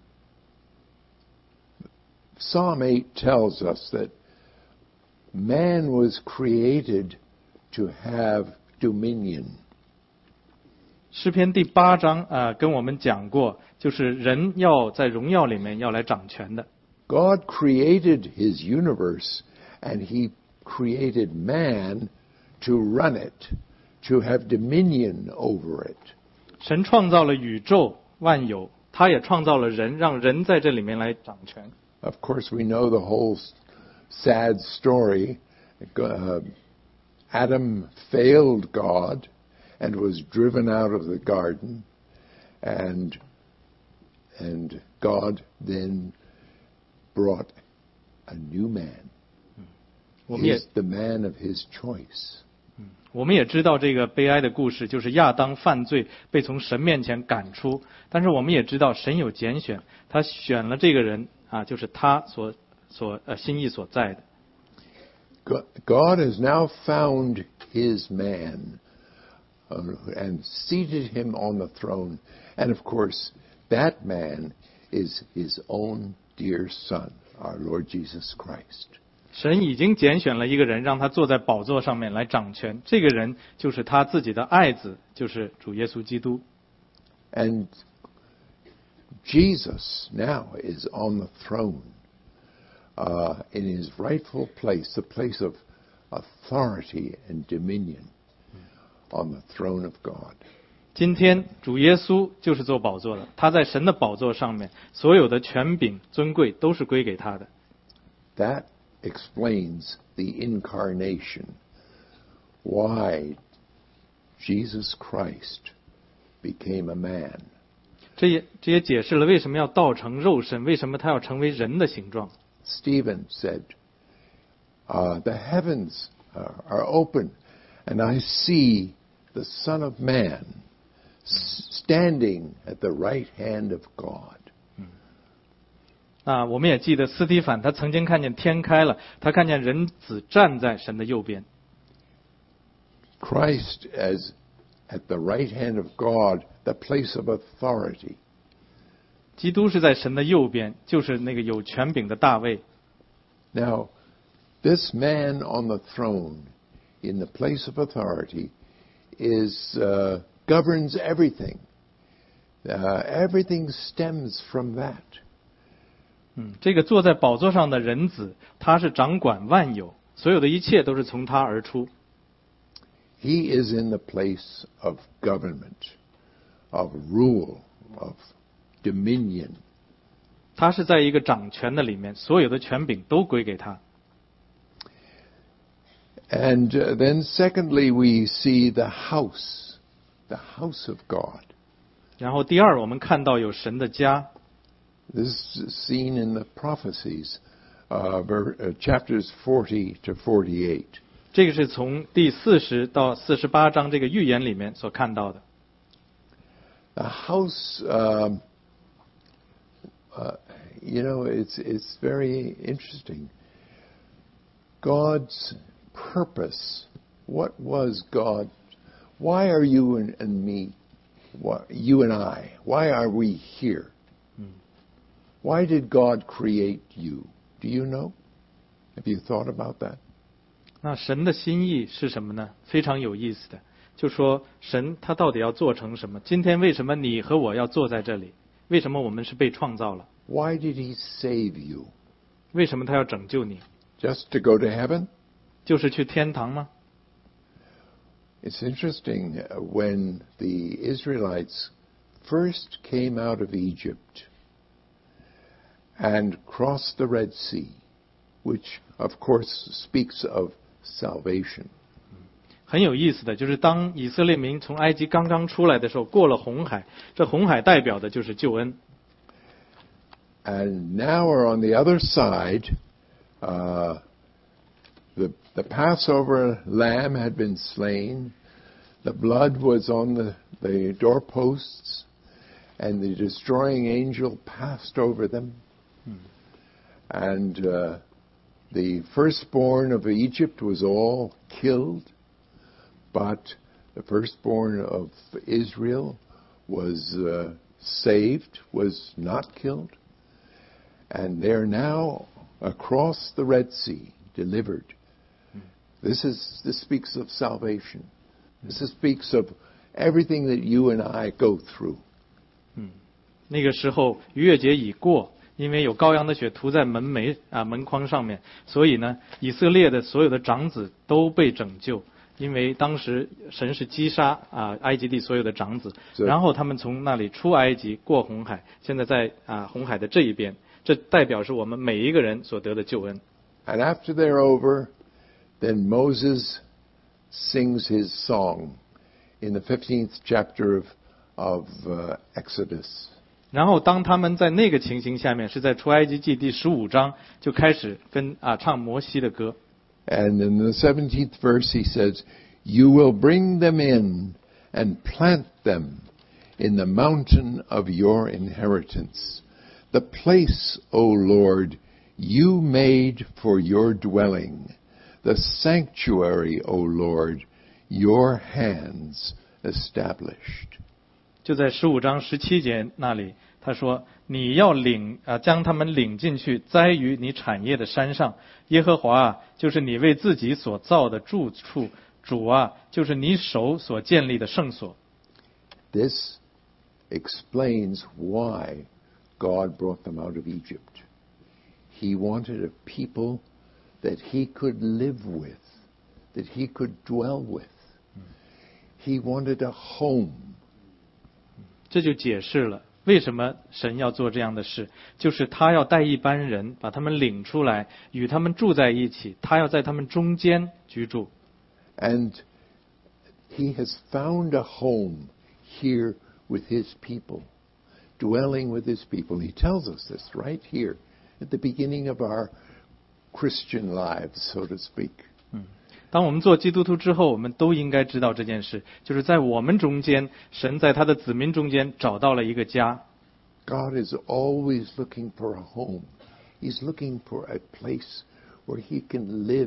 Psalm eight tells us that man was created to have dominion. 诗篇第八章啊、呃，跟我们讲过，就是人要在荣耀里面要来掌权的。 God created his universe, and he created man to run it, to have dominion over it. 神创造了宇宙万有，他也创造了人，让人在这里面来掌权。 Of course, we know the whole sad story. Uh, Adam failed God and was driven out of the garden, and and God then brought a new man. He's the man of his choice. 我们也知道这个悲哀的故事，就是亚当犯罪被从神面前赶出，但是我们也知道神有拣选，他选了这个人啊，就是他所所呃心意所在的。 God has now found his man uh, and seated him on the throne, and of course that man is his own dear son, our Lord Jesus Christ. 神已经拣选了一个人，让他坐在宝座上面来掌权。这个人就是他自己的爱子，就是主耶稣基督。 And Jesus now is on the throne, uh, in his rightful place, the place of authority and dominion, on the throne of God. 今天主耶稣就是坐宝座的，他在神的宝座上面，所有的权柄、尊贵都是归给他的。 That explains the incarnation, why Jesus Christ became a man. 这也这也解释了为什么要道成肉身，为什么他要成为人的形状。 Stephen said, uh, the heavens uh, are open, and I see the Son of Man standing at the right hand of God. 啊，我们也记得斯提反，他曾经看见天开了，他看见人子站在神的右边。 Christ as at the right hand of God, the place of authority. 基督是在神的右边，就是那个有权柄的大卫。 Now, this man on the throne, in the place of authority, is uh, governs everything. Uh, everything stems from that. 嗯，这个坐在宝座上的人子，他是掌管万有，所有的一切都是从他而出。 He is in the place of government, of rule, of dominion. 他是在一个掌权的里面，所有的权柄都归给他。 And uh, then secondly, we see the house, the house of God. 然后第二，我们看到有神的家。 This is seen in the prophecies, uh, ver, uh, chapters forty to forty-eight. 这个是从第四十到四十八章这个预言里面所看到的。 The house, um, uh, you know, it's it's very interesting. God's purpose. What was God? Why are you and, and me, why, you and I, why are we here? Why did God create you? Do you know? Have you thought about that? 那神的心意是什么呢？非常有意思的，就说神他到底要做成什么？今天为什么你和我要坐在这里？为什么我们是被创造了？ Why did He save you? 为什么他要拯救你？ Just to go to heaven? 就是去天堂吗？ It's interesting uh, when the Israelites first came out of Egypt and crossed the Red Sea, which of course speaks of salvation. 很有意思的就是当以色列民从埃及刚刚出来的时候，过了红海，这红海代表的就是救恩。 And now we're on the other side. Uh, the, the Passover lamb had been slain. The blood was on the, the doorposts, and the destroying angel passed over them. And uh, the firstborn of Egypt was all killed, but the firstborn of Israel was uh, saved, was not killed. And they're now across the Red Sea, delivered. This is this speaks of salvation. This speaks of everything that you and I go through. 嗯，那个时候逾越节已过，因为有羔羊的血涂在门楣啊门框上面，所以呢，以色列的所有的长子都被拯救。因为当时神是击杀啊埃及地所有的长子，然后他们从那里出埃及过红海，现在在啊红海的这一边，这代表是我们每一个人所得的救恩。 And after they're over, then Moses sings his song in the fifteenth chapter of of uh, Exodus. 然后当他们在那个情形下面，是在出埃及记第十五章就开始跟啊唱摩西的歌。 And in the seventeenth verse he says, "You will bring them in and plant them in the mountain of your inheritance, the place, O Lord, you made for your dwelling, the sanctuary, O Lord, your hands established." 就在十五章十七节那里，他说：“你要领啊，将他们领进去，栽于你产业的山上。耶和华啊，就是你为自己所造的住处；主啊，就是你手所建立的圣所。” This explains why God brought them out of Egypt. He wanted a people that he could live with, that he could dwell with. He wanted a home. 这就解释了为什么神要做这样的事，就是他要带一班人，把他们领出来，与他们住在一起，他要在他们中间居住。 And he has found a home here with his people, dwelling with his people. He tells us this right here at the beginning of our Christian lives, so to speak. 嗯，当我们做基督徒之后，我们都应该知道这件事，就是在我们中间，神在他的子民中间找到了一个家。 God is always looking for a home. He's looking for a place where he can live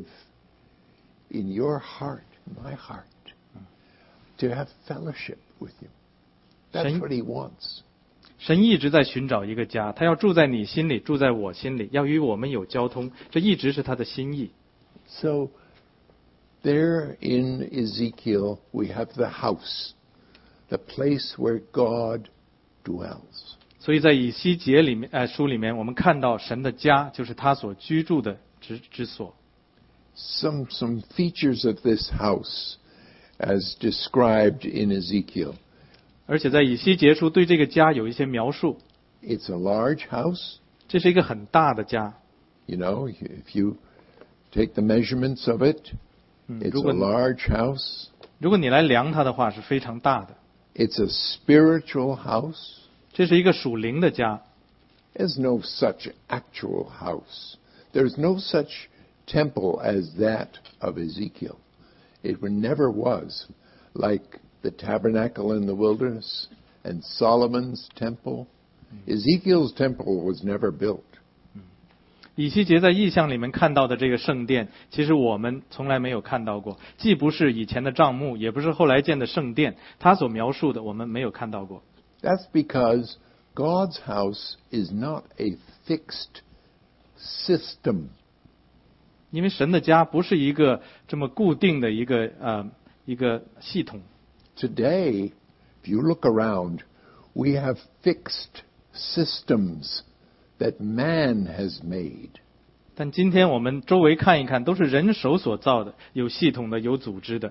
in your heart, my heart, to have fellowship with you. That's what he wants. 神一直在寻找一个家，他要住在你心里，住在我心里，要与我们有交通，这一直是他的心意。 So there in Ezekiel we have the house, the place where God dwells. 所以在以西结里面，呃，书里面我们看到神的家就是他所居住的之之所。 Some some features of this house as described in Ezekiel. 而且在以西结书对这个家有一些描述。 It's a large house. 这是一个很大的家。 You know, if you take the measurements of it, it's a large house. 如果你来量它的话，是非常大的。 It's a spiritual house. 这是一个属灵的家。 There's no such actual house. There's no such temple as that of Ezekiel. It never was like the tabernacle in the wilderness and Solomon's temple. Ezekiel's temple was never built. 以西结在异象里面看到的这个圣殿，其实我们从来没有看到过，既不是以前的帐幕，也不是后来建的圣殿，他所描述的我们没有看到过。 That's because God's house is not a fixed system. 因为神的家不是一个这么固定的一个呃一个系统。 Today, if you look around, we have fixed systems that man has made. 但今天我们周围看一看，都是人手所造的，有系统的，有组织的。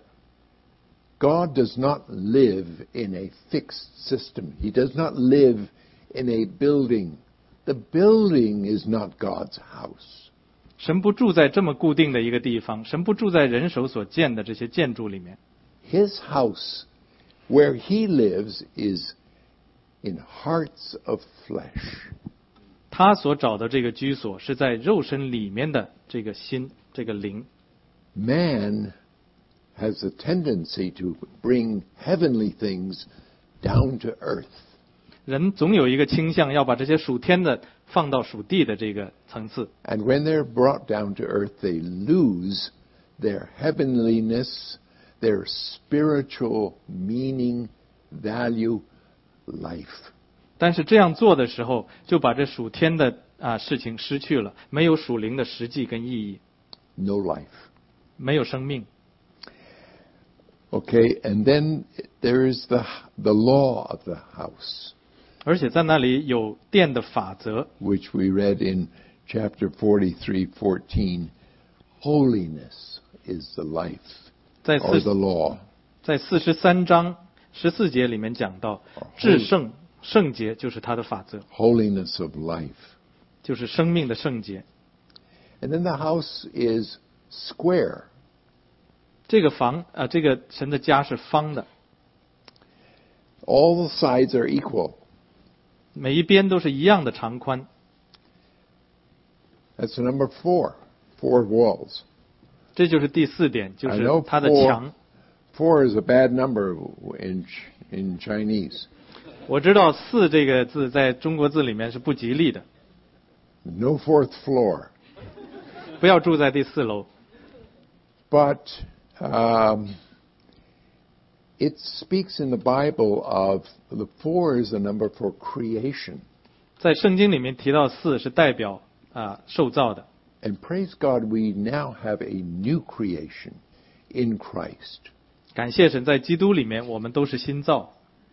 God does not live in a fixed system. He does not live in a building. The building is not God's house. 神不住在这么固定的一个地方，神不住在人手所建的这些建筑里面。 His house, where he lives, is in hearts of flesh. 他所找的这个居所是在肉身里面的这个心，这个灵。 Man has a tendency to bring heavenly things down to earth. 人总有一个倾向，要把这些属天的放到属地的这个层次。 And when they're brought down to earth, they lose their heavenliness, their spiritual meaning, value, life. 但是这样做的时候，就把这属天的啊事情失去了，没有属灵的实际跟意义， No life. 没有生命。 Okay, and then there is the, the law of the house, 而且在那里有殿的法则， which we read in chapter forty-three fourteen. Holiness is the life, 在 or 四 the law. 在四十三章十四节里面讲到，至圣圣洁就是他的法则， Holiness of life. 就是生命的圣洁。 And then the house is square. 这个房啊、呃，这个神的家是方的， All the sides are equal. 每一边都是一样的长宽。 That's number four. Four walls. 这就是第四点，就 I 是 know 它的 four, 墙。 four is a bad number in in Chinese. 我知道四这个字在中国字里面是不吉利的， No fourth floor. 不要住在第四楼。 But um, it speaks in the Bible of the four is a number for creation. 在圣经里面提到四是代表啊、受造的。 And praise God, we now have a new creation in Christ. 感谢神，在基督里面我们都是新造。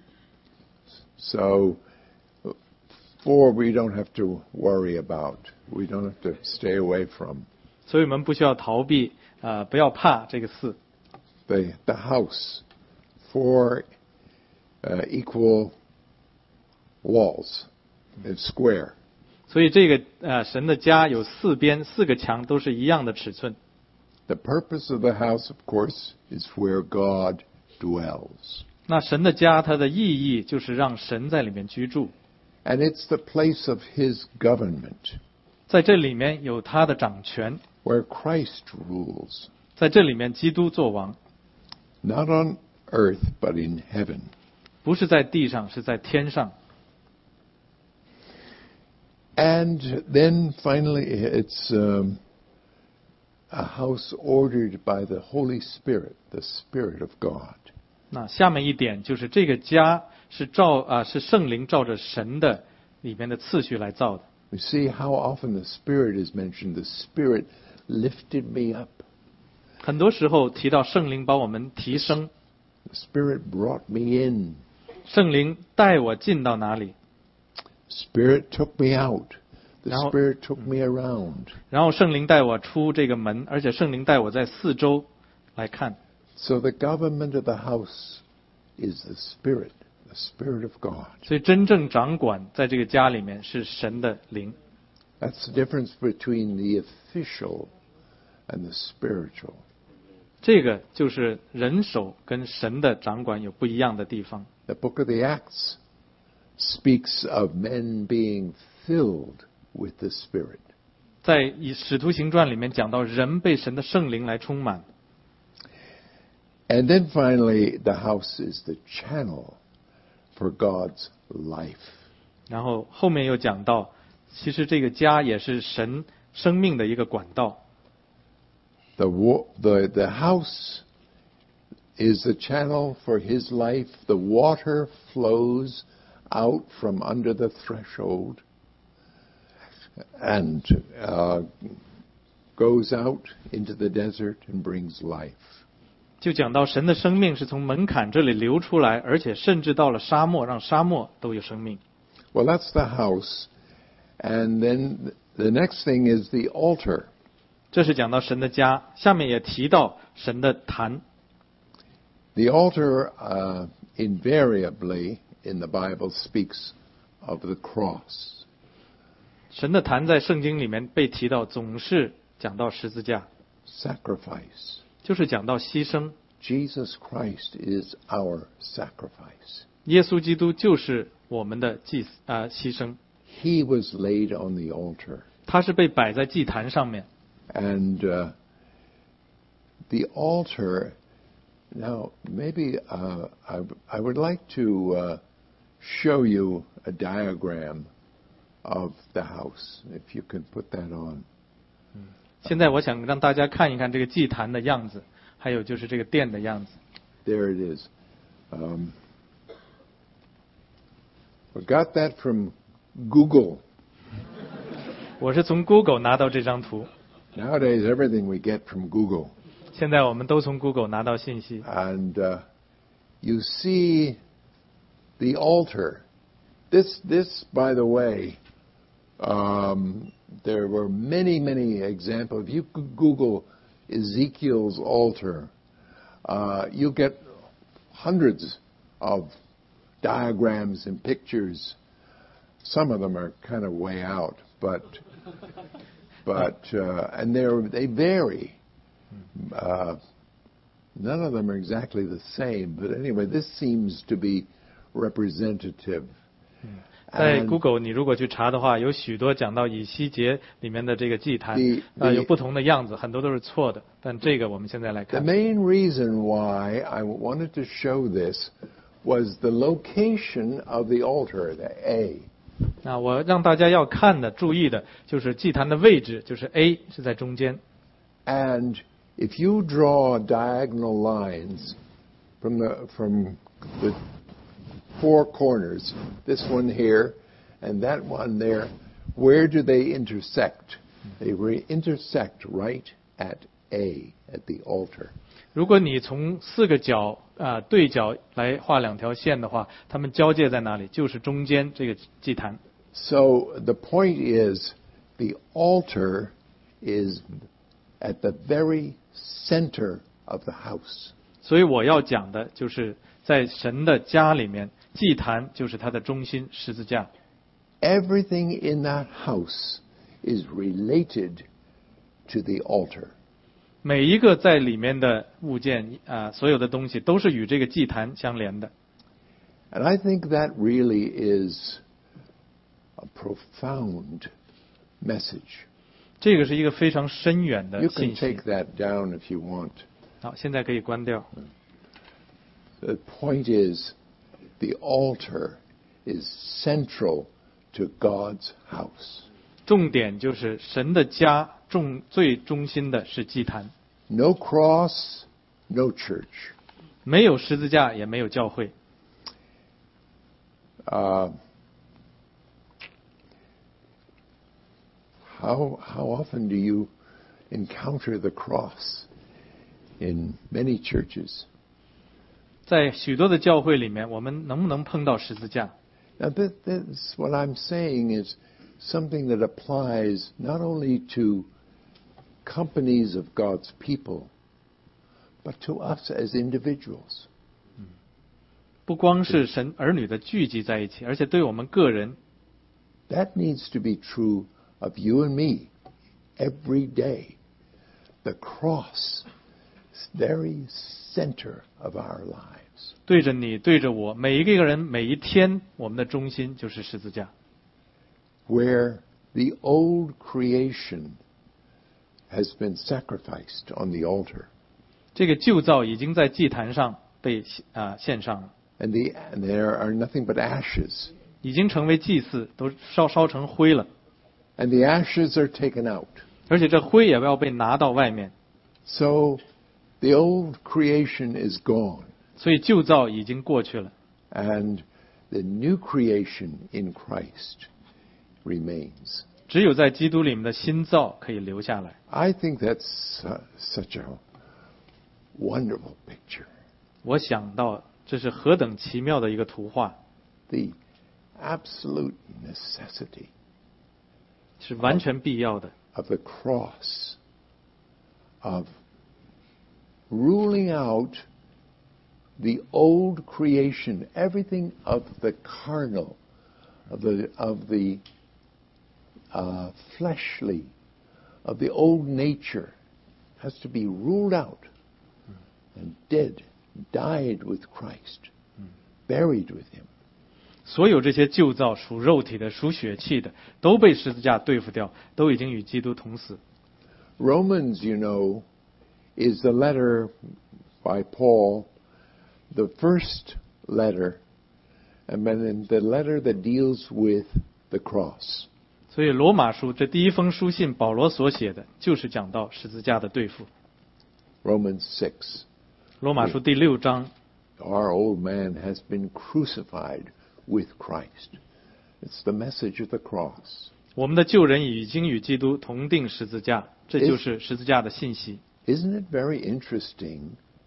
So, four we don't have to worry about. We don't have to stay away from. 所以我们不需要逃避啊、呃不要怕这个四。 The, the house, four uh, equal walls, it's square. 所以这个呃神的家有四边，四个墙都是一样的尺寸。 The purpose of the house, of course, is where God dwells. 那神的家它的意义就是让神在里面居住， And it's the place of His government, 在这里面有他的掌权， where Christ rules, 在这里面基督作王， not on earth, but in heaven. 不是在地上，是在天上。 And then finally, it's um, a house ordered by the Holy Spirit, the Spirit of God. 那下面一点就是这个家是照啊是圣灵照着神的里面的次序来造的。 We see how often the Spirit is mentioned. The Spirit lifted me up. 很多时候提到圣灵把我们提升， The Spirit brought me in. 圣灵带我进到哪里， Spirit took me out. The 然后- Spirit took me around. 然后圣灵带我出这个门，而且圣灵带我在四周来看。 So the government of the house is the Spirit, the Spirit of God. 所以真正掌管在这个家里面是神的灵。 That's the difference between the official and the spiritual. 这个就是人手跟神的掌管有不一样的地方。 The book of the Acts speaks of men being filled with the Spirit. 在以使徒行传里面讲到人被神的圣灵来充满。 And then finally, the house is the channel for God's life. 然后后面又讲到，其实这个家也是神生命的一个管道。 The, wa- the, the house is the channel for his life. The water flows out from under the threshold and uh, goes out into the desert and brings life. 就讲到神的生命是从门槛这里流出来，而且甚至到了沙漠，让沙漠都有生命。 Well, that's the house. And then the next thing is the altar. 这是讲到神的家，下面也提到神的坛。 The altar uh, invariably in the Bible speaks of the cross. 神的坛在圣经里面被提到，总是讲到十字架， Sacrifice. 就是讲到牺牲。 Jesus Christ is our sacrifice. 耶稣基督就是我们的祭啊、呃、牺牲， He was laid on the altar. 他是被摆在祭坛上面。 And uh, the altar, now maybe uh, I, I would like to uh, show you a diagram of the house, if you can put that on. 现在我想让大家看一看这个祭坛的样子，还有就是这个殿的样子。 There it is. Um, we got that from Google. 我是从 Google 拿到这张图， Nowadays, everything we get from Google. 现在我们都从 Google 拿到信息。 And uh, you see the altar. This, this, by the way, um, there were many, many examples. If you could Google Ezekiel's altar, uh, you get hundreds of diagrams and pictures. Some of them are kind of way out, but but uh, and they they vary. Uh, none of them are exactly the same, but anyway, this seems to be representative. 在 And Google 你如果去查的话，有许多讲到以西结里面的这个祭坛 The-， 呃， the- 有不同的样子，很多都是错的。但这个我们现在来 The 看， main reason why I wanted to show this was the location of the altar, the A. 那我让大家要看的、注意的就是祭坛的位置，就是 A 是在中间。 And if you draw diagonal lines from the from the four corners, this one here and that one there, where do they intersect? They re- intersect right at A, at the altar. 如果你从四个角啊、呃对角来画两条线的话，它们交界在哪里？就是中间这个祭坛。 So the point is, the altar is at the very center of the house. 所以我要讲的就是在神的家里面，祭坛就是它的中心，十字架。 Everything in that house is related to the altar. 每一个在里面的物件啊、所有的东西都是与这个祭坛相连的。 And I think that really is a profound message. 这个是一个非常深远的 You can 信息 take。that down if you want. 好，现在可以关掉。 The point is, the altar is central to God's house. 重点就是神的家重最中心的是祭坛， No cross, no church. 没有十字架，也没有教会。 Uh, how how often do you encounter the cross in many churches? 在许多的教会里面，我们能不能碰到十字架？ Now, this, this, what I'm saying is something that applies not only to companies of God's people, but to us as individuals. 不光是神儿女的聚集在一起，而且对我们个人， That needs to be true of you and me every day. The cross is the very center of our lives. 对着你，对着我，每一个人，每一天，我们的中心就是十字架。 Where the old creation has been sacrificed on the altar. 这个旧造已经在祭坛上被啊、献上了， And, the, and there are nothing but ashes. 已经成为祭祀，都烧烧成灰了， And the ashes are taken out. 而且这灰也要被拿到外面， So the old creation is gone. 所以旧造已经过去了， And the new creation in Christ remains. 只有在基督里面的新造可以留下来。 I think that's uh, such a wonderful picture. 我想到这是何等奇妙的一个图画， The absolute necessity 是完全必要的。 of the cross, of ruling out the old creation, everything of the carnal, of the, of the uh, fleshly, of the old nature, has to be ruled out and dead, died with Christ, buried with him. 所有这些旧造属肉体的、属血气的，都被十字架对付掉，都已经与基督同死。 Romans, you know, is the letter by Paul, the first letter, and then the letter that deals with the cross. 所以罗马书这第一封书信，保罗所写的就是讲到十字架的对付。 Romans six. 罗马书第六章， Our old man has been crucified with Christ. It's the message of the cross. 我们的旧人已经与基督同定十字架，这就是十字架的信息。 Isn't it very interesting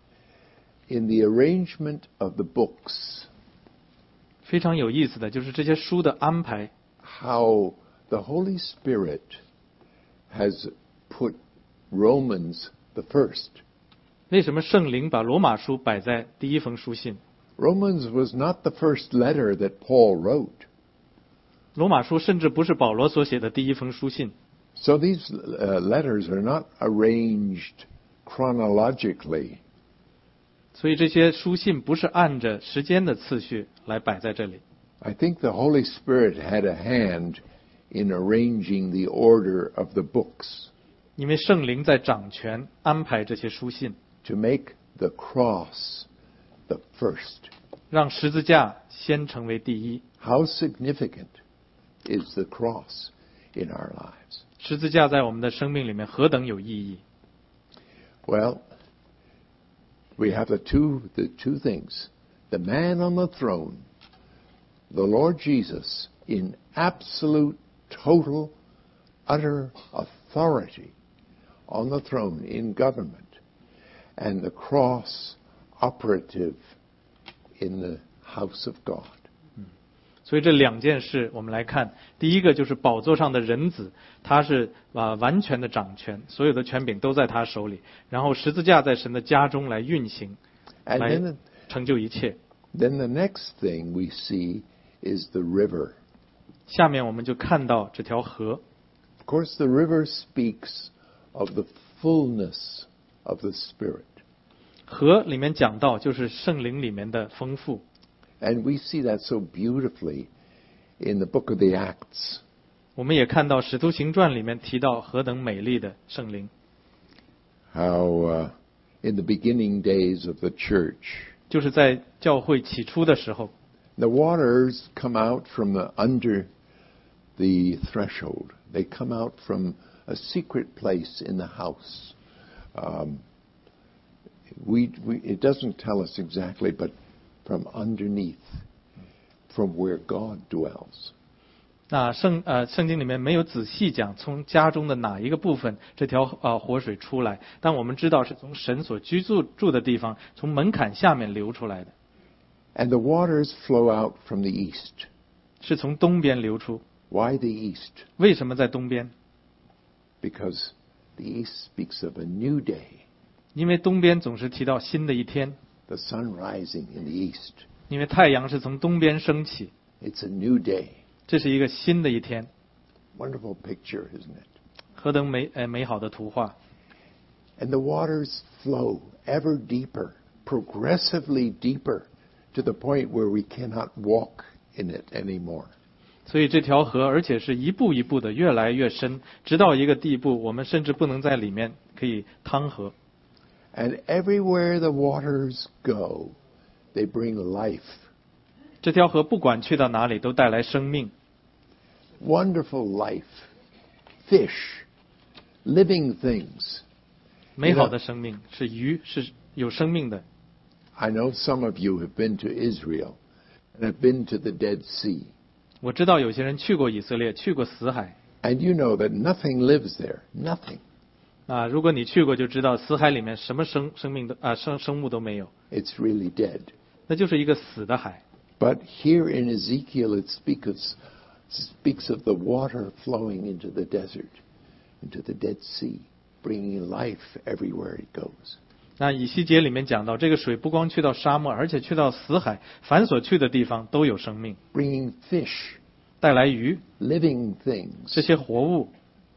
in the arrangement of the books 非常有意思的就是这些书的安排， how the Holy Spirit has put Romans the first? 为什么圣灵把罗马书摆在第一封书信？ Romans was not the first letter that Paul wrote. 罗马书甚至不是保罗所写的第一封书信， So these uh, letters are not arranged chronologically. 所以这些书信不是按着时间的次序来摆在这里。 I think the Holy Spirit had a hand in arranging the order of the books 因为圣灵在掌权安排这些书信， to make the cross the first. 让十字架先成为第一。 How significant is the cross in our lives? 十字架在我们的生命里面何等有意义！ Well, we have the two, the two things. The man on the throne, the Lord Jesus, in absolute, total, utter authority on the throne in government, and the cross operative in the house of God. 所以这两件事我们来看，第一个就是宝座上的人子，他是啊、呃、完全的掌权，所有的权柄都在他手里。然后十字架在神的家中来运行， And 来 then the, 成就一切。 then the next thing we see is the river. 下面我们就看到这条河， Of course, the river speaks of the fullness of the Spirit. 河里面讲到就是圣灵里面的丰富， And we see that so beautifully in the book of the Acts. 我们也看到《使徒行传》里面提到何等美丽的圣灵， How uh, in the beginning days of the church, 就是在教会起初的时候， the waters come out from the under the threshold. They come out from a secret place in the house. Um, we, we, it doesn't tell us exactly, but from underneath, from where God dwells. 那圣呃圣经里面没有仔细讲从家中的哪一个部分这条呃活水出来，但我们知道是从神所居住住的地方，从门槛下面流出来的。 And the waters flow out from the east. 是从东边流出。 Why the east? 为什么在东边？ Because the east speaks of a new day. 因为东边总是提到新的一天。 The sun rising in the east. 因为太阳是从东边升起。 It's a new day. 这是一个新的一天。 Wonderful picture, isn't it? 何等美呃美好的图画。 And the waters flow ever deeper, progressively deeper, to the point where we cannot walk in it anymore. 所以这条河，而且是一步一步的越来越深，直到一个地步，我们甚至不能在里面可以趟河。 And everywhere the waters go, they bring life. 这条河不管去到哪里，都带来生命。 Wonderful life, fish, living things. 美好的生命是鱼，是有生命的。 I know some of you have been to Israel and have been to the Dead Sea. 我知道有些人去过以色列，去过死海。 And you know that nothing lives there, nothing. 啊，如果你去过，就知道死海里面什么生生命的啊生生物都没有。 It's really dead. 那就是一个死的海。 But here in Ezekiel it speaks speaks of the water flowing into the desert, into the Dead Sea, bringing life everywhere it goes. 那以西结里面讲到，这个水不光去到沙漠，而且去到死海，凡所去的地方都有生命。 Bringing fish, 带来鱼， living things. 这些活物。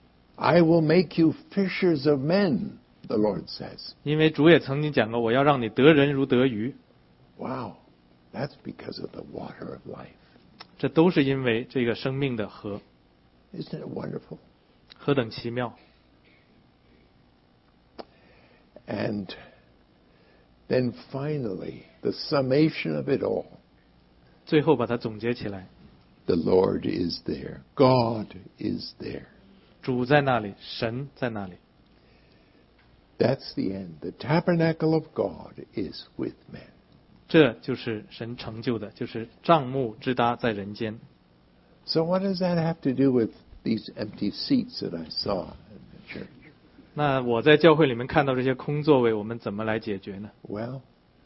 I will make you fishers of men, the Lord says. 因为主也曾经讲过，我要让你得人如得鱼。 Wow, that's because of the water of life. 这都是因为这个生命的河。 Isn't it wonderful? 何等奇妙！ And then finally, the summation of it all. 最后把它总结起来。 The Lord is there. God is there. 主在那里，神在那里。 That's the end. The tabernacle of God is with men. 这就是神成就的，就是帐幕之搭在人间。 So what does that have to do with these empty seats that I saw in the church? 那我在教会里面看到这些空座位，我们怎么来解决呢？ Well,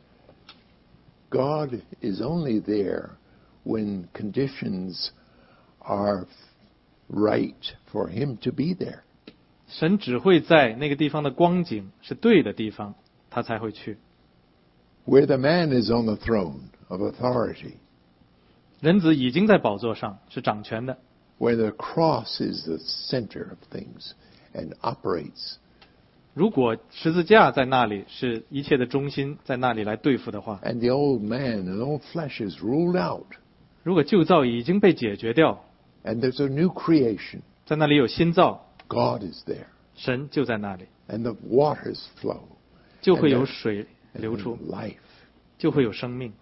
God is only there when conditions are right for Him to be there. 神只会在那个地方的光景是对的地方，他才会去。 Where the man is on the throne of authority. 人子已经在宝座上，是掌权的。 Where the cross is the center of things and operates. 如果十字架在那里，是一切的中心，在那里来对付的话， And the old man and old flesh is ruled out. 如果旧造已经被解决掉， And there's a new creation. 在那里有新造， God is there. 神就在那里， And the waters flow. 就会有水流 And 出， life. 就会有生命。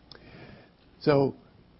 So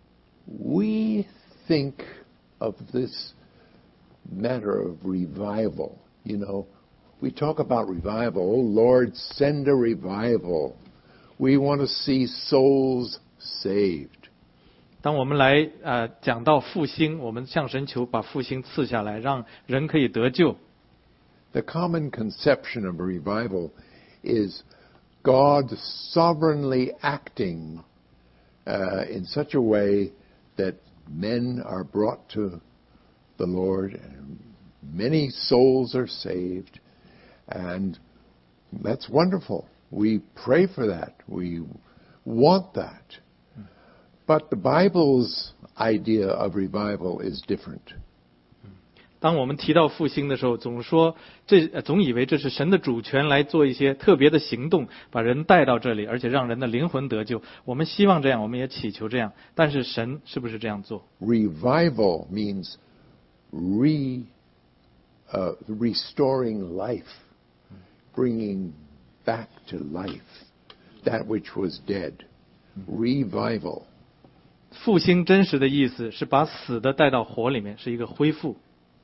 we think of this matter of revival. You know, we talk about revival. Oh, Lord, send a revival. We want to see souls saved. 当我们来呃讲到复兴，我们向神求把复兴赐下来，让人可以得救。 The common conception of revival is God sovereignly acting uh, in such a way that men are brought to the Lord, and many souls are saved, and that's wonderful. We pray for that. We want that. But the Bible's idea of revival is different. 当我们提到复兴的时候，总说这呃总以为这是神的主权来做一些特别的行动，把人带到这里，而且让人的灵魂得救。我们希望这样，我们也祈求这样。但是神是不是这样做？ Revival means re, uh, restoring life, bringing back to life that which was dead. Revival. 复兴真实的意思是把死的带到火里面，是一个恢复。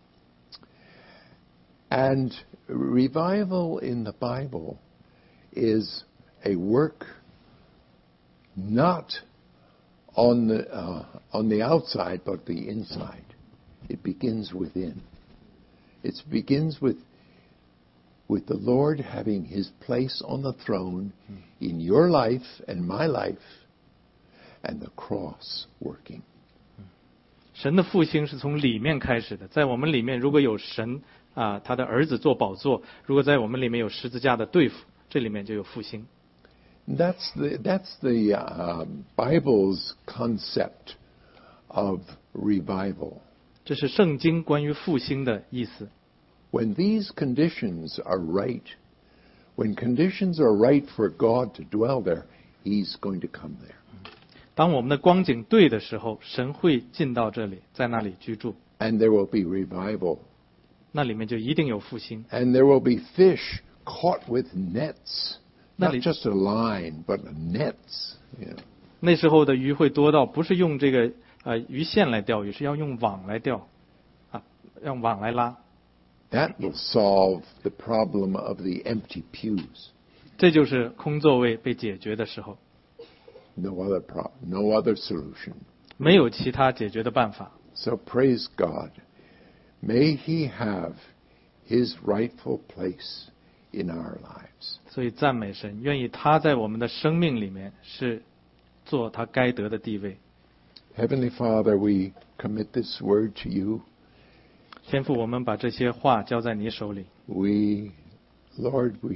And revival in the Bible is a work not on the uh, on the outside, but the inside. It begins within. It begins with with the Lord having His place on the throne in your life and my life, and the cross working. 神的复兴是从里面开始的，在我们里面如果有神啊，他的儿子做宝座，如果在我们里面有十字架的对付，这里面就有复兴。 That's the that's the uh, Bible's concept of revival. 这是圣经关于复兴的意思。 When these conditions are right, when conditions are right for God to dwell there, He's going to come there. 当我们的光景对的时候，神会进到这里，在那里居住。 And there will be revival. 那里面就一定有复兴。 And there will be fish caught with nets, 那 not 里 just a line, but nets. You know. 那时候的鱼会多到不是用这个呃鱼线来钓鱼，是要用网来钓，啊，用网来拉。 That will solve the problem of the empty pews. 这就是空座位被解决的时候。 No other problem, no other solution. 没有其他解决的办法。 So praise God. May He have His rightful place in our lives. 所以赞美神，愿意他在我们的生命里面是做他该得的地位。 Heavenly Father, we commit this word to you. 天父，我们把这些话交在你手里。 We, Lord, we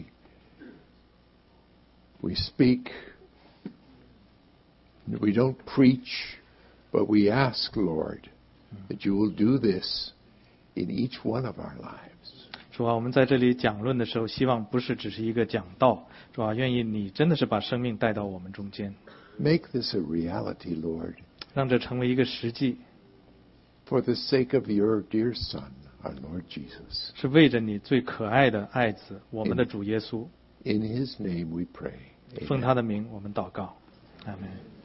we speak. We don't preach, but we ask, Lord, that you will do this in each one of our lives. 主啊，我们在这里讲论的时候，希望不是只是一个讲道，主啊，愿意你真的是把生命带到我们中间。 Make this a reality, Lord. 让这成为一个实际。 For the sake of your dear Son, our Lord Jesus. 是为着你最可爱的爱子，我们的主耶稣。 In His name we pray. 奉他的名，我们祷告。阿门。